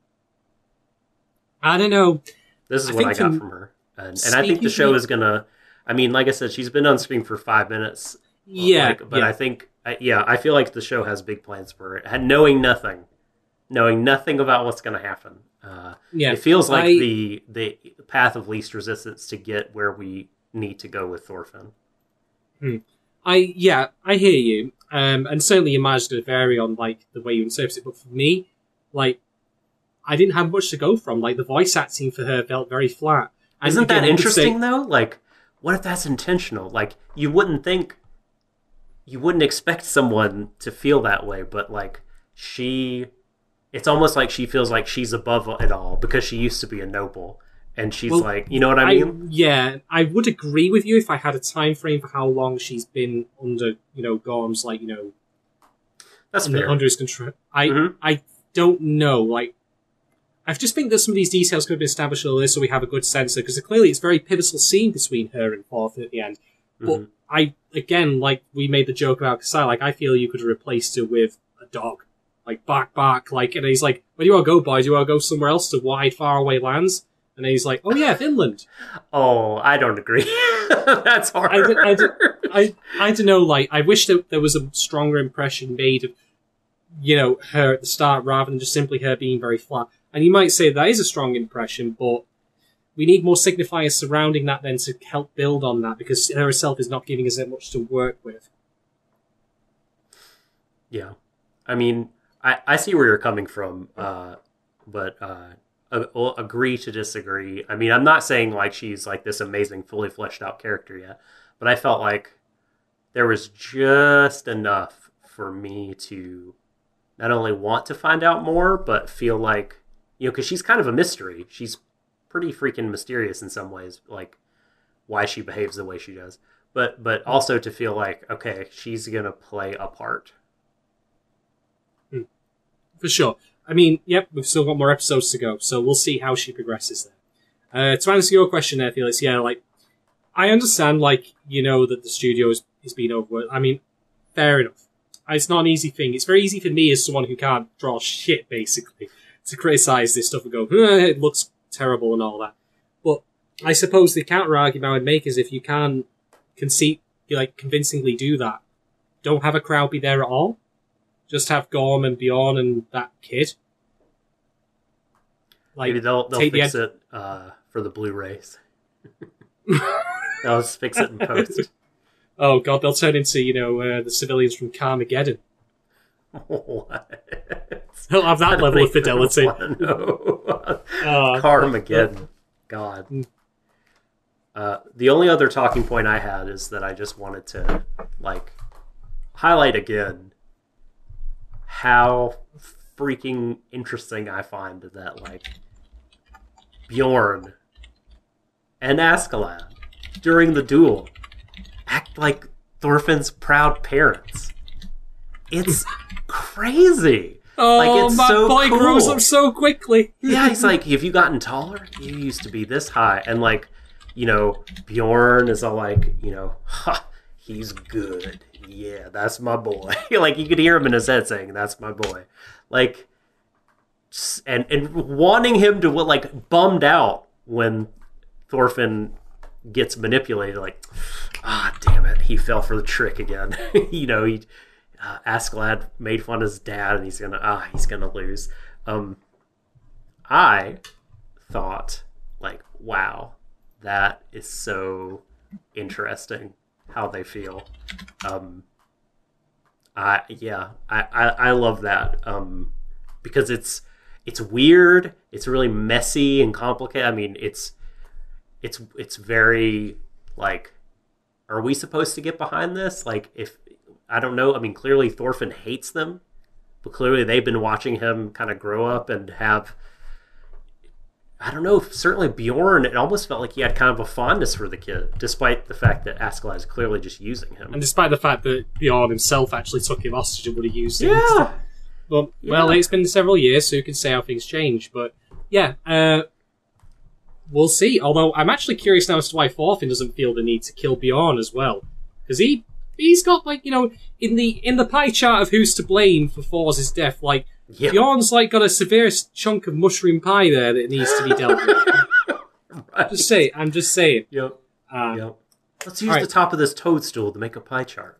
I don't know. This is I what I got from, from her. And, and I think the show is going to... I mean, like I said, she's been on screen for five minutes. Yeah. Like, but yeah. I think... Yeah, I feel like the show has big plans for it. Knowing nothing. Knowing nothing about what's going to happen. Uh, yeah. It feels like I, the, the path of least resistance to get where we need to go with Thorfinn. Hmm. I Yeah, I hear you. Um, and certainly your mileage could vary on like the way you interpret it, but for me, like, I didn't have much to go from. Like, the voice acting for her felt very flat. And Isn't again, that interesting say, though? Like, what if that's intentional? Like, you wouldn't think, you wouldn't expect someone to feel that way, but like, she, it's almost like she feels like she's above it all because she used to be a noble. And she's well, like, you know what I mean? I, yeah, I would agree with you if I had a time frame for how long she's been under, you know, Gorm's, like, you know, that's under, fair. under his control. I mm-hmm. I don't know. Like, I just think that some of these details could have been established earlier so we have a good sense of, because clearly it's a very pivotal scene between her and Thorfinn at the end. But mm-hmm. I, again, like we made the joke about Kasai, like I feel you could have replaced her with a dog. Like, bark, bark, like, and he's like, where do you want to go, boys? Do you want to go somewhere else to wide, faraway lands? And he's like, oh yeah, Finland. Oh, I don't agree. That's hard. I, I, I, I, I don't know, like, I wish that there was a stronger impression made of, you know, her at the start rather than just simply her being very flat. And you might say that is a strong impression, but we need more signifiers surrounding that then to help build on that, because her herself is not giving us that much to work with. Yeah. I mean, I, I see where you're coming from, uh, but uh, I'll agree to disagree. I mean, I'm not saying like she's like this amazing, fully fleshed out character yet, but I felt like there was just enough for me to not only want to find out more, but feel like, you know, because she's kind of a mystery. She's pretty freaking mysterious in some ways, like why she behaves the way she does. But but also to feel like, okay, she's gonna play a part. For sure. I mean, yep, we've still got more episodes to go, so we'll see how she progresses there. Uh, to answer your question there, Felix, yeah, like, I understand, like, you know, that the studio is, is being overworked. I mean, fair enough. It's not an easy thing. It's very easy for me as someone who can't draw shit, basically, to criticize this stuff and go, eh, it looks terrible and all that. But I suppose the counter-argument I would make is if you can't conceit, like, convincingly do that, don't have a crowd be there at all. Just have Gorm and Bjorn and that kid. Like, maybe they'll they'll fix the ed- it uh, for the Blu-rays. They'll just fix it in post. Oh god, they'll turn into, you know, uh, the civilians from Carmageddon. What? They'll have that level of fidelity. No. uh, Carmageddon. God. Uh, the only other talking point I had is that I just wanted to, like, highlight again how freaking interesting I find that, like, Bjorn and Askeladd, during the duel, act like Thorfinn's proud parents. It's crazy. Oh, like, it's my so boy cool. grows up so quickly. Yeah, he's like, have you gotten taller? You used to be this high. And, like, you know, Bjorn is all like, you know, ha, he's good. Yeah, that's my boy. Like, you could hear him in his head saying, that's my boy. Like, and and wanting him to, like, bummed out when Thorfinn gets manipulated. Like, ah, damn it, he fell for the trick again. You know, he, uh, Askeladd made fun of his dad, and he's gonna, ah, he's gonna lose. Um, I thought, like, wow, that is so interesting. How they feel. Um, I yeah, I, I, I love that um, because it's it's weird. It's really messy and complicated. I mean, it's it's it's very like, are we supposed to get behind this? Like, if I don't know. I mean, clearly Thorfinn hates them, but clearly they've been watching him kind of grow up and have. I don't know, certainly Bjorn, it almost felt like he had kind of a fondness for the kid, despite the fact that Askeladd is clearly just using him. And despite the fact that Bjorn himself actually took him hostage and would have used him. Yeah. But, yeah. Well, it's been several years, so you can say how things change. But, yeah, uh, we'll see. Although, I'm actually curious now as to why Thorfinn doesn't feel the need to kill Bjorn as well. Because he, he's got, like, you know, in the in the pie chart of who's to blame for Thor's death, like, Yep. Bjorn's like got a severe chunk of mushroom pie there that needs to be dealt with. Right. Just say, I'm just saying. Yep. Uh, yep. Let's use right. the top of this toadstool to make a pie chart.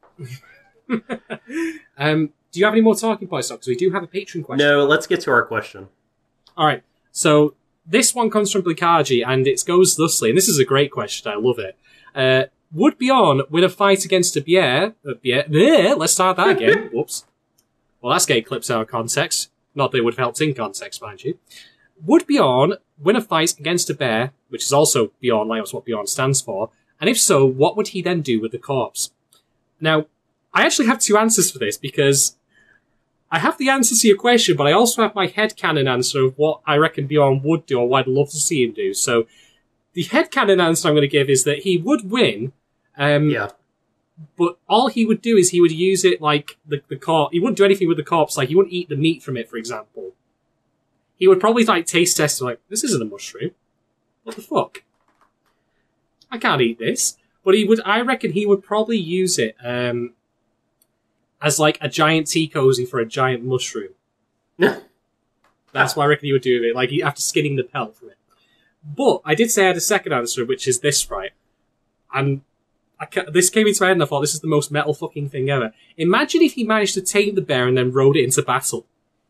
um, do you have any more talking points, Because we do have a Patreon question. No, let's get to our question. All right. So this one comes from Blikaji, and it goes thusly. And this is a great question. I love it. Uh, would Bjorn win a fight against a bear? Uh, bear? Bear? Let's start that again. Whoops. Well, that's getting clips out of context. Not that it would have helped in context, mind you. Would Bjorn win a fight against a bear, which is also Bjorn, like that's what Bjorn stands for? And if so, what would he then do with the corpse? Now, I actually have two answers for this, because I have the answer to your question, but I also have my headcanon answer of what I reckon Bjorn would do, or what I'd love to see him do. So, the headcanon answer I'm going to give is that he would win. Um, yeah. But all he would do is he would use it like the, the corpse. He wouldn't do anything with the corpse. Like, he wouldn't eat the meat from it, for example. He would probably, like, taste test it, like, this isn't a mushroom. What the fuck? I can't eat this. But he would, I reckon he would probably use it um, as like a giant tea cozy for a giant mushroom. That's what I reckon he would do with it, like after skinning the pelt from it. But I did say I had a second answer, which is this, right? And I ca- this came into my head and I thought, this is the most metal fucking thing ever. Imagine if he managed to tame the bear and then rode it into battle.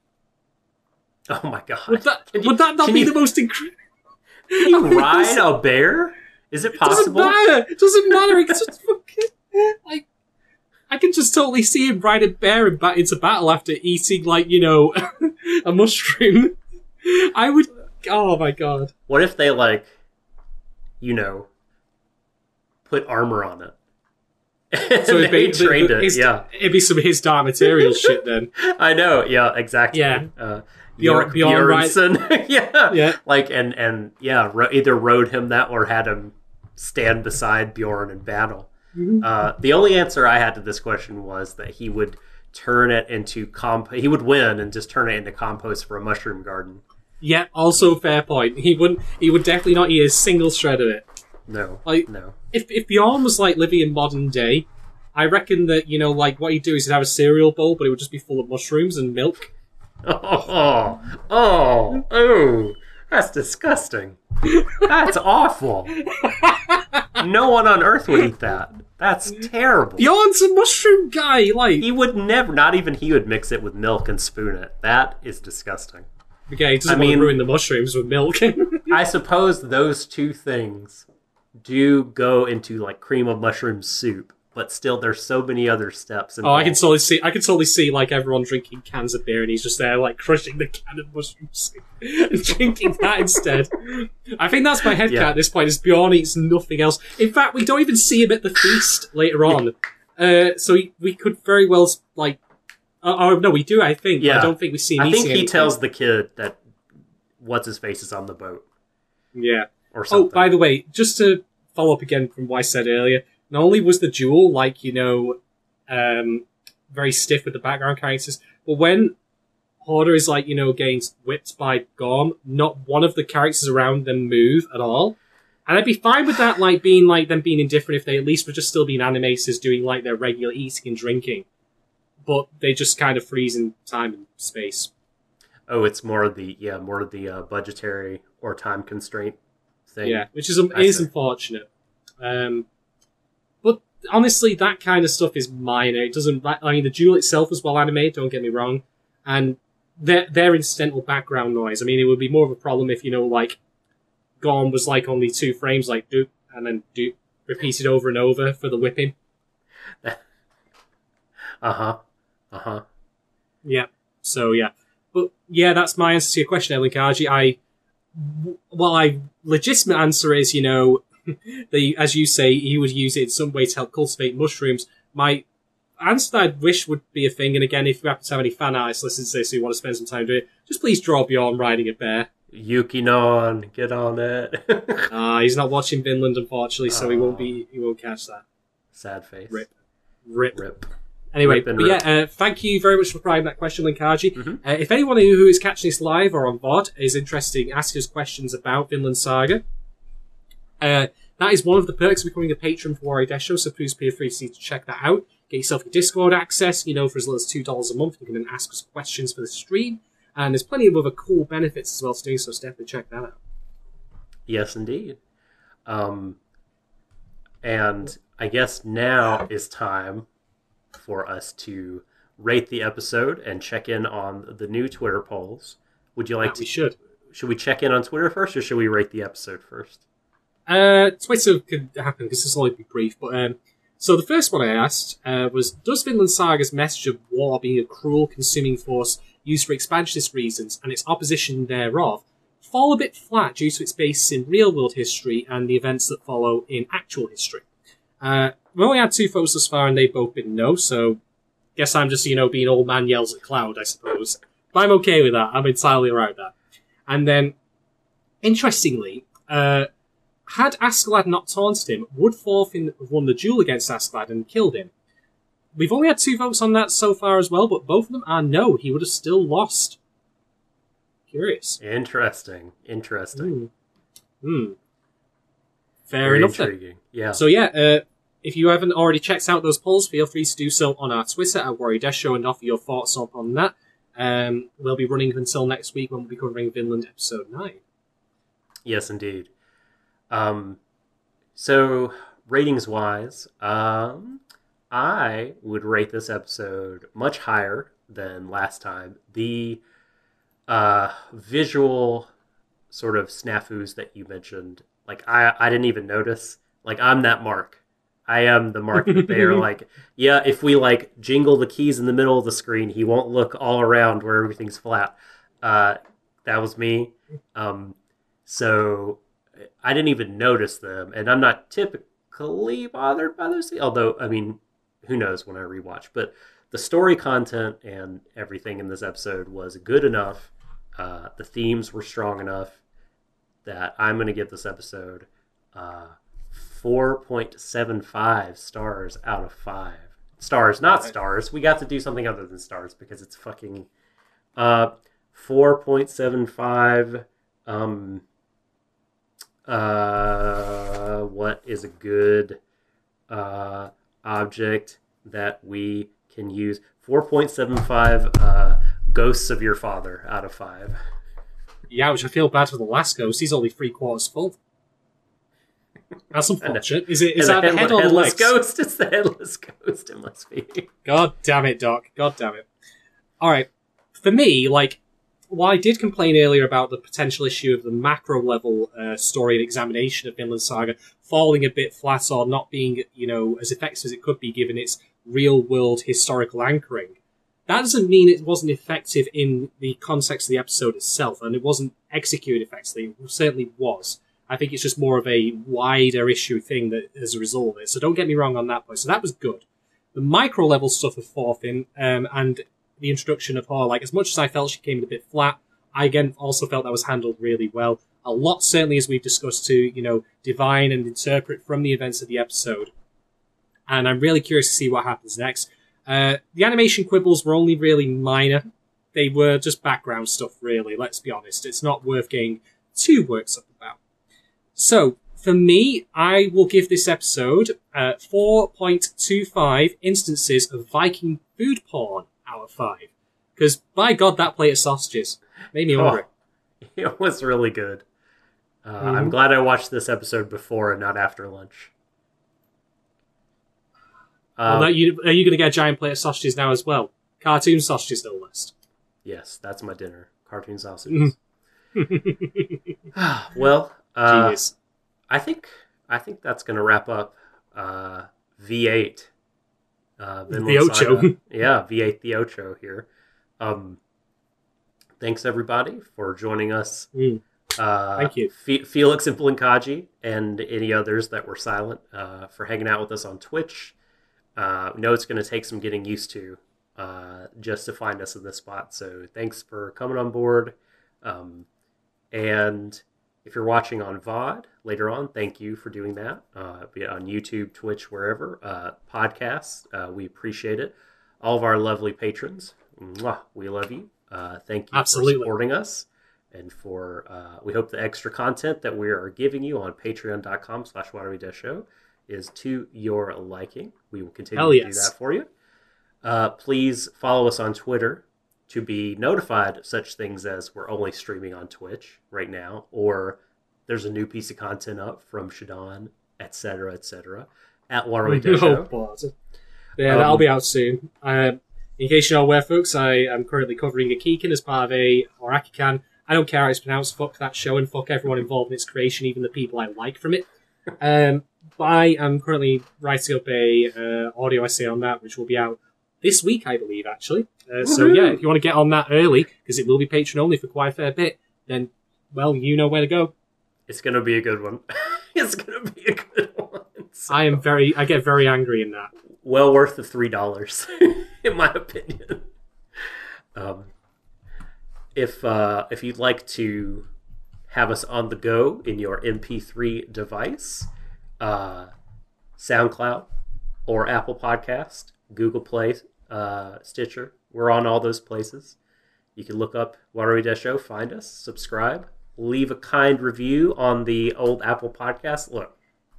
Oh my god. Would that, Can would you- that not can be you- the most incredible? Can you ride a bear? Is it Doesn't possible? matter. It doesn't matter. It's just fucking, like, I can just totally see him ride a bear and bat into battle after eating, like, you know, a mushroom. I would. Oh my god. What if they, like, you know, put armor on it? And So they it'd be, trained it, his- yeah. it'd be some of his dark material shit then. I know, yeah, exactly. Yeah. Uh, Bjorn- Bjork Bjorn ride- Bjornsson. yeah. Yeah. Like, and, and yeah, ro- either rode him that or had him stand beside Bjorn in battle. Mm-hmm. Uh, the only answer I had to this question was that he would turn it into comp. He would win and just turn it into compost for a mushroom garden. Yeah, also fair point. He wouldn't. He would definitely not eat a single shred of it. No, Like- no. If if Bjorn was like living in modern day, I reckon that you know, like what he'd do is he'd have a cereal bowl, but it would just be full of mushrooms and milk. Oh, oh, oh, that's disgusting. That's awful. No one on Earth would eat that. That's terrible. Bjorn's a mushroom guy. Like, He would never, not even he would mix it with milk and spoon it. That is disgusting. okay, he doesn't I want mean- to ruin the mushrooms with milk. I suppose those two things do go into like cream of mushroom soup, but still there's so many other steps Oh, I involved. can totally see. I can totally see like everyone drinking cans of beer, and he's just there like crushing the can of mushrooms and drinking that instead. I think that's my head Yeah. count at this point. Is Bjorn eats nothing else. In fact, we don't even see him at the feast later on. Uh, so he, we could very well like. Oh, oh no, we do. I think. But Yeah. I don't think we see him I think eating he anything. tells the kid that what's his face is on the boat Yeah. or Oh, something. by the way, just to follow up again from what I said earlier, not only was the duel like, you know, um, very stiff with the background characters, but when Horder is like, you know, getting whipped by Gorm, not one of the characters around them move at all. And I'd be fine with that, like, being like them being indifferent if they at least were just still being animators doing like their regular eating and drinking. But they just kind of freeze in time and space. Oh, it's more of the yeah, more of the uh, budgetary or time constraint thing. Yeah, which is um, I is see. unfortunate. Um, but honestly, that kind of stuff is minor. It doesn't. I mean, the duel itself is well animated. Don't get me wrong, and their their incidental background noise. I mean, it would be more of a problem if you know, like, Gorm was like only two frames, like doop and then doop, repeated over and over for the whipping. Uh huh. Uh huh. Yeah. So yeah, but yeah, that's my answer to your question, Elin Kaji. I, well, I legitimate answer is, you know, the as you say, he would use it in some way to help cultivate mushrooms. My answer that I wish would be a thing, and again, if you happen to have any fan artists listening to this who want to spend some time doing it, just please draw Bjorn riding a bear. Yukinon, get on it. Uh, he's not watching Vinland, unfortunately, so he won't be. He won't catch that. Sad face. Rip. Rip. Rip. Anyway, Rip and but rip. yeah, uh, thank you very much for providing that question, Linkaji. Mhm. Uh, if anyone who is catching this live or on V O D is interested in asking us questions about Vinland Saga, uh, that is one of the perks of becoming a patron for Warrior Death Show, so please feel free to check that out. Get yourself your Discord access, you know, for as little as two dollars a month. You can then ask us questions for the stream, and there's plenty of other cool benefits as well to doing so, so definitely check that out. Yes, indeed. Um, and I guess now is time for us to rate the episode and check in on the new Twitter polls. Would you like That to? we should. Should we check in on Twitter first, or should we rate the episode first? Uh, Twitter could happen because this will only be brief, but um, so the first one I asked uh, was: does Vinland Saga's message of war being a cruel, consuming force used for expansionist reasons and its opposition thereof fall a bit flat due to its base in real-world history and the events that follow in actual history? Uh, we only had two votes thus far, and they've both been no. So, guess I'm just you know being old man yells at cloud, I suppose. But I'm okay with that. I'm entirely alright with that. And then, interestingly, uh. had Askeladd not taunted him, would Thorfinn have won the duel against Askeladd and killed him? We've only had two votes on that so far as well, but both of them are no. He would have still lost. Curious. Interesting. Interesting. Hmm. Hmm. Fair Very enough then. intriguing. Yeah. So yeah, uh, if you haven't already checked out those polls, feel free to do so on our Twitter at Warrior Death Show and offer your thoughts up on that. Um, we'll be running until next week when we'll be covering Vinland episode nine. Yes, indeed. Um, so ratings wise, um, I would rate this episode much higher than last time. The uh, visual sort of snafus that you mentioned, like I, I didn't even notice. Like I'm that Mark. I am the Mark that they are like, yeah, if we like jingle the keys in the middle of the screen, he won't look all around where everything's flat. Uh, that was me. Um, so I didn't even notice them, and I'm not typically bothered by those things. Although, I mean, who knows when I rewatch. But the story content and everything in this episode was good enough. Uh, the themes were strong enough that I'm going to give this episode uh, four point seven five stars out of five. Stars, not stars. We got to do something other than stars because it's fucking uh, four point seven five. Um, uh, what is a good uh, object that we can use? four point seven five uh, ghosts of your father out of five. Yeah, which I feel bad for the last ghost. He's only three quarters full. That's unfortunate. Is it? Is that the head or the headless legs? ghost? It's the headless ghost. It must be. God damn it, Doc. God damn it. All right. For me, like, while I did complain earlier about the potential issue of the macro level uh, story and examination of Vinland Saga falling a bit flat or not being, you know, as effective as it could be given its real world historical anchoring, that doesn't mean it wasn't effective in the context of the episode itself, and it wasn't executed effectively. It certainly was. I think it's just more of a wider issue thing that as a result of it. So don't get me wrong on that point. So that was good. The micro level stuff of Thorfinn um, and the introduction of her, like as much as I felt she came in a bit flat, I again also felt that was handled really well. A lot, certainly, as we've discussed, to you know divine and interpret from the events of the episode. And I'm really curious to see what happens next. Uh, the animation quibbles were only really minor. They were just background stuff, really. Let's be honest. It's not worth getting too worked up about. So, for me, I will give this episode uh, four point two five instances of Viking food porn out of five. Because, by God, that plate of sausages made me hungry. Oh, it was really good. Uh, mm-hmm. I'm glad I watched this episode before and not after lunch. Well, Um, that you, are you going to get a giant plate of sausages now as well? Cartoon sausages, no less. yes, that's my dinner. Cartoon sausages. well, uh, Genius. I think I think that's going to wrap up uh, V eight. Uh, The Vinland Ocho. Saga. Yeah, V eight the Ocho here. Um, thanks everybody for joining us. Mm. Uh, Thank you. F- Felix and Blinkaji and any others that were silent uh, for hanging out with us on Twitch. Uh, we know it's going to take some getting used to uh, just to find us in this spot. So thanks for coming on board. Um, and if you're watching on V O D later on, thank you for doing that. Uh, be it on YouTube, Twitch, wherever. Uh, podcasts, uh, we appreciate it. All of our lovely patrons, mwah, we love you. Uh, thank you Absolutely. for supporting us. And for, uh, we hope the extra content that we are giving you on patreon.com slash watery show is to your liking. We will continue Hell to yes. do that for you. Uh, please follow us on Twitter to be notified of such things as we're only streaming on Twitch right now, or there's a new piece of content up from Shadon, et cetera, et cetera, at Waterway Oh, Show. God. Yeah, Um, that'll be out soon. Um, in case you're not aware, folks, I am currently covering Akiken as part of a, or Akikan. I don't care how it's pronounced. Fuck that show and fuck everyone involved in its creation, even the people I like from it. Um, but I am currently writing up a uh, audio essay on that, which will be out this week, I believe, actually. Uh, so Woohoo! yeah, if you want to get on that early, because it will be patron only for quite a fair bit, then, well, you know where to go. It's going to be a good one. It's going to be a good one. So, I am very, I get very angry in that. well worth the three dollars, in my opinion. Um, if uh, if you'd like to have us on the go in your M P three device, uh, SoundCloud or Apple Podcast, Google Play, uh, Stitcher, we're on all those places. You can look up Watery Dash Show, find us, subscribe, leave a kind review on the old Apple Podcast. Look,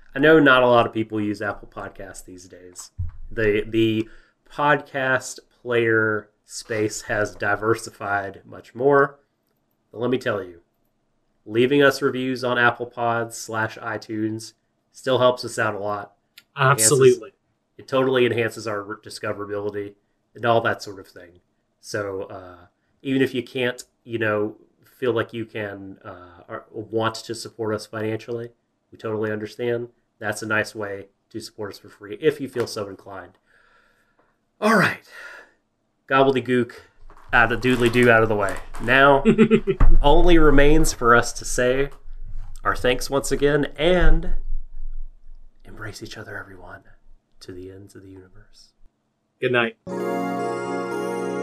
I know not a lot of people use Apple Podcasts these days. The the podcast player space has diversified much more. But let me tell you, leaving us reviews on Apple Pods slash iTunes still helps us out a lot. Absolutely. Enhances, it totally enhances our discoverability and all that sort of thing. So uh, even if you can't, you know, feel like you can uh, or want to support us financially, we totally understand. That's a nice way to support us for free if you feel so inclined. All right. Gobbledygook out of doodly doo out of the way. Now, only remains for us to say our thanks once again and embrace each other, everyone, to the ends of the universe. Good night.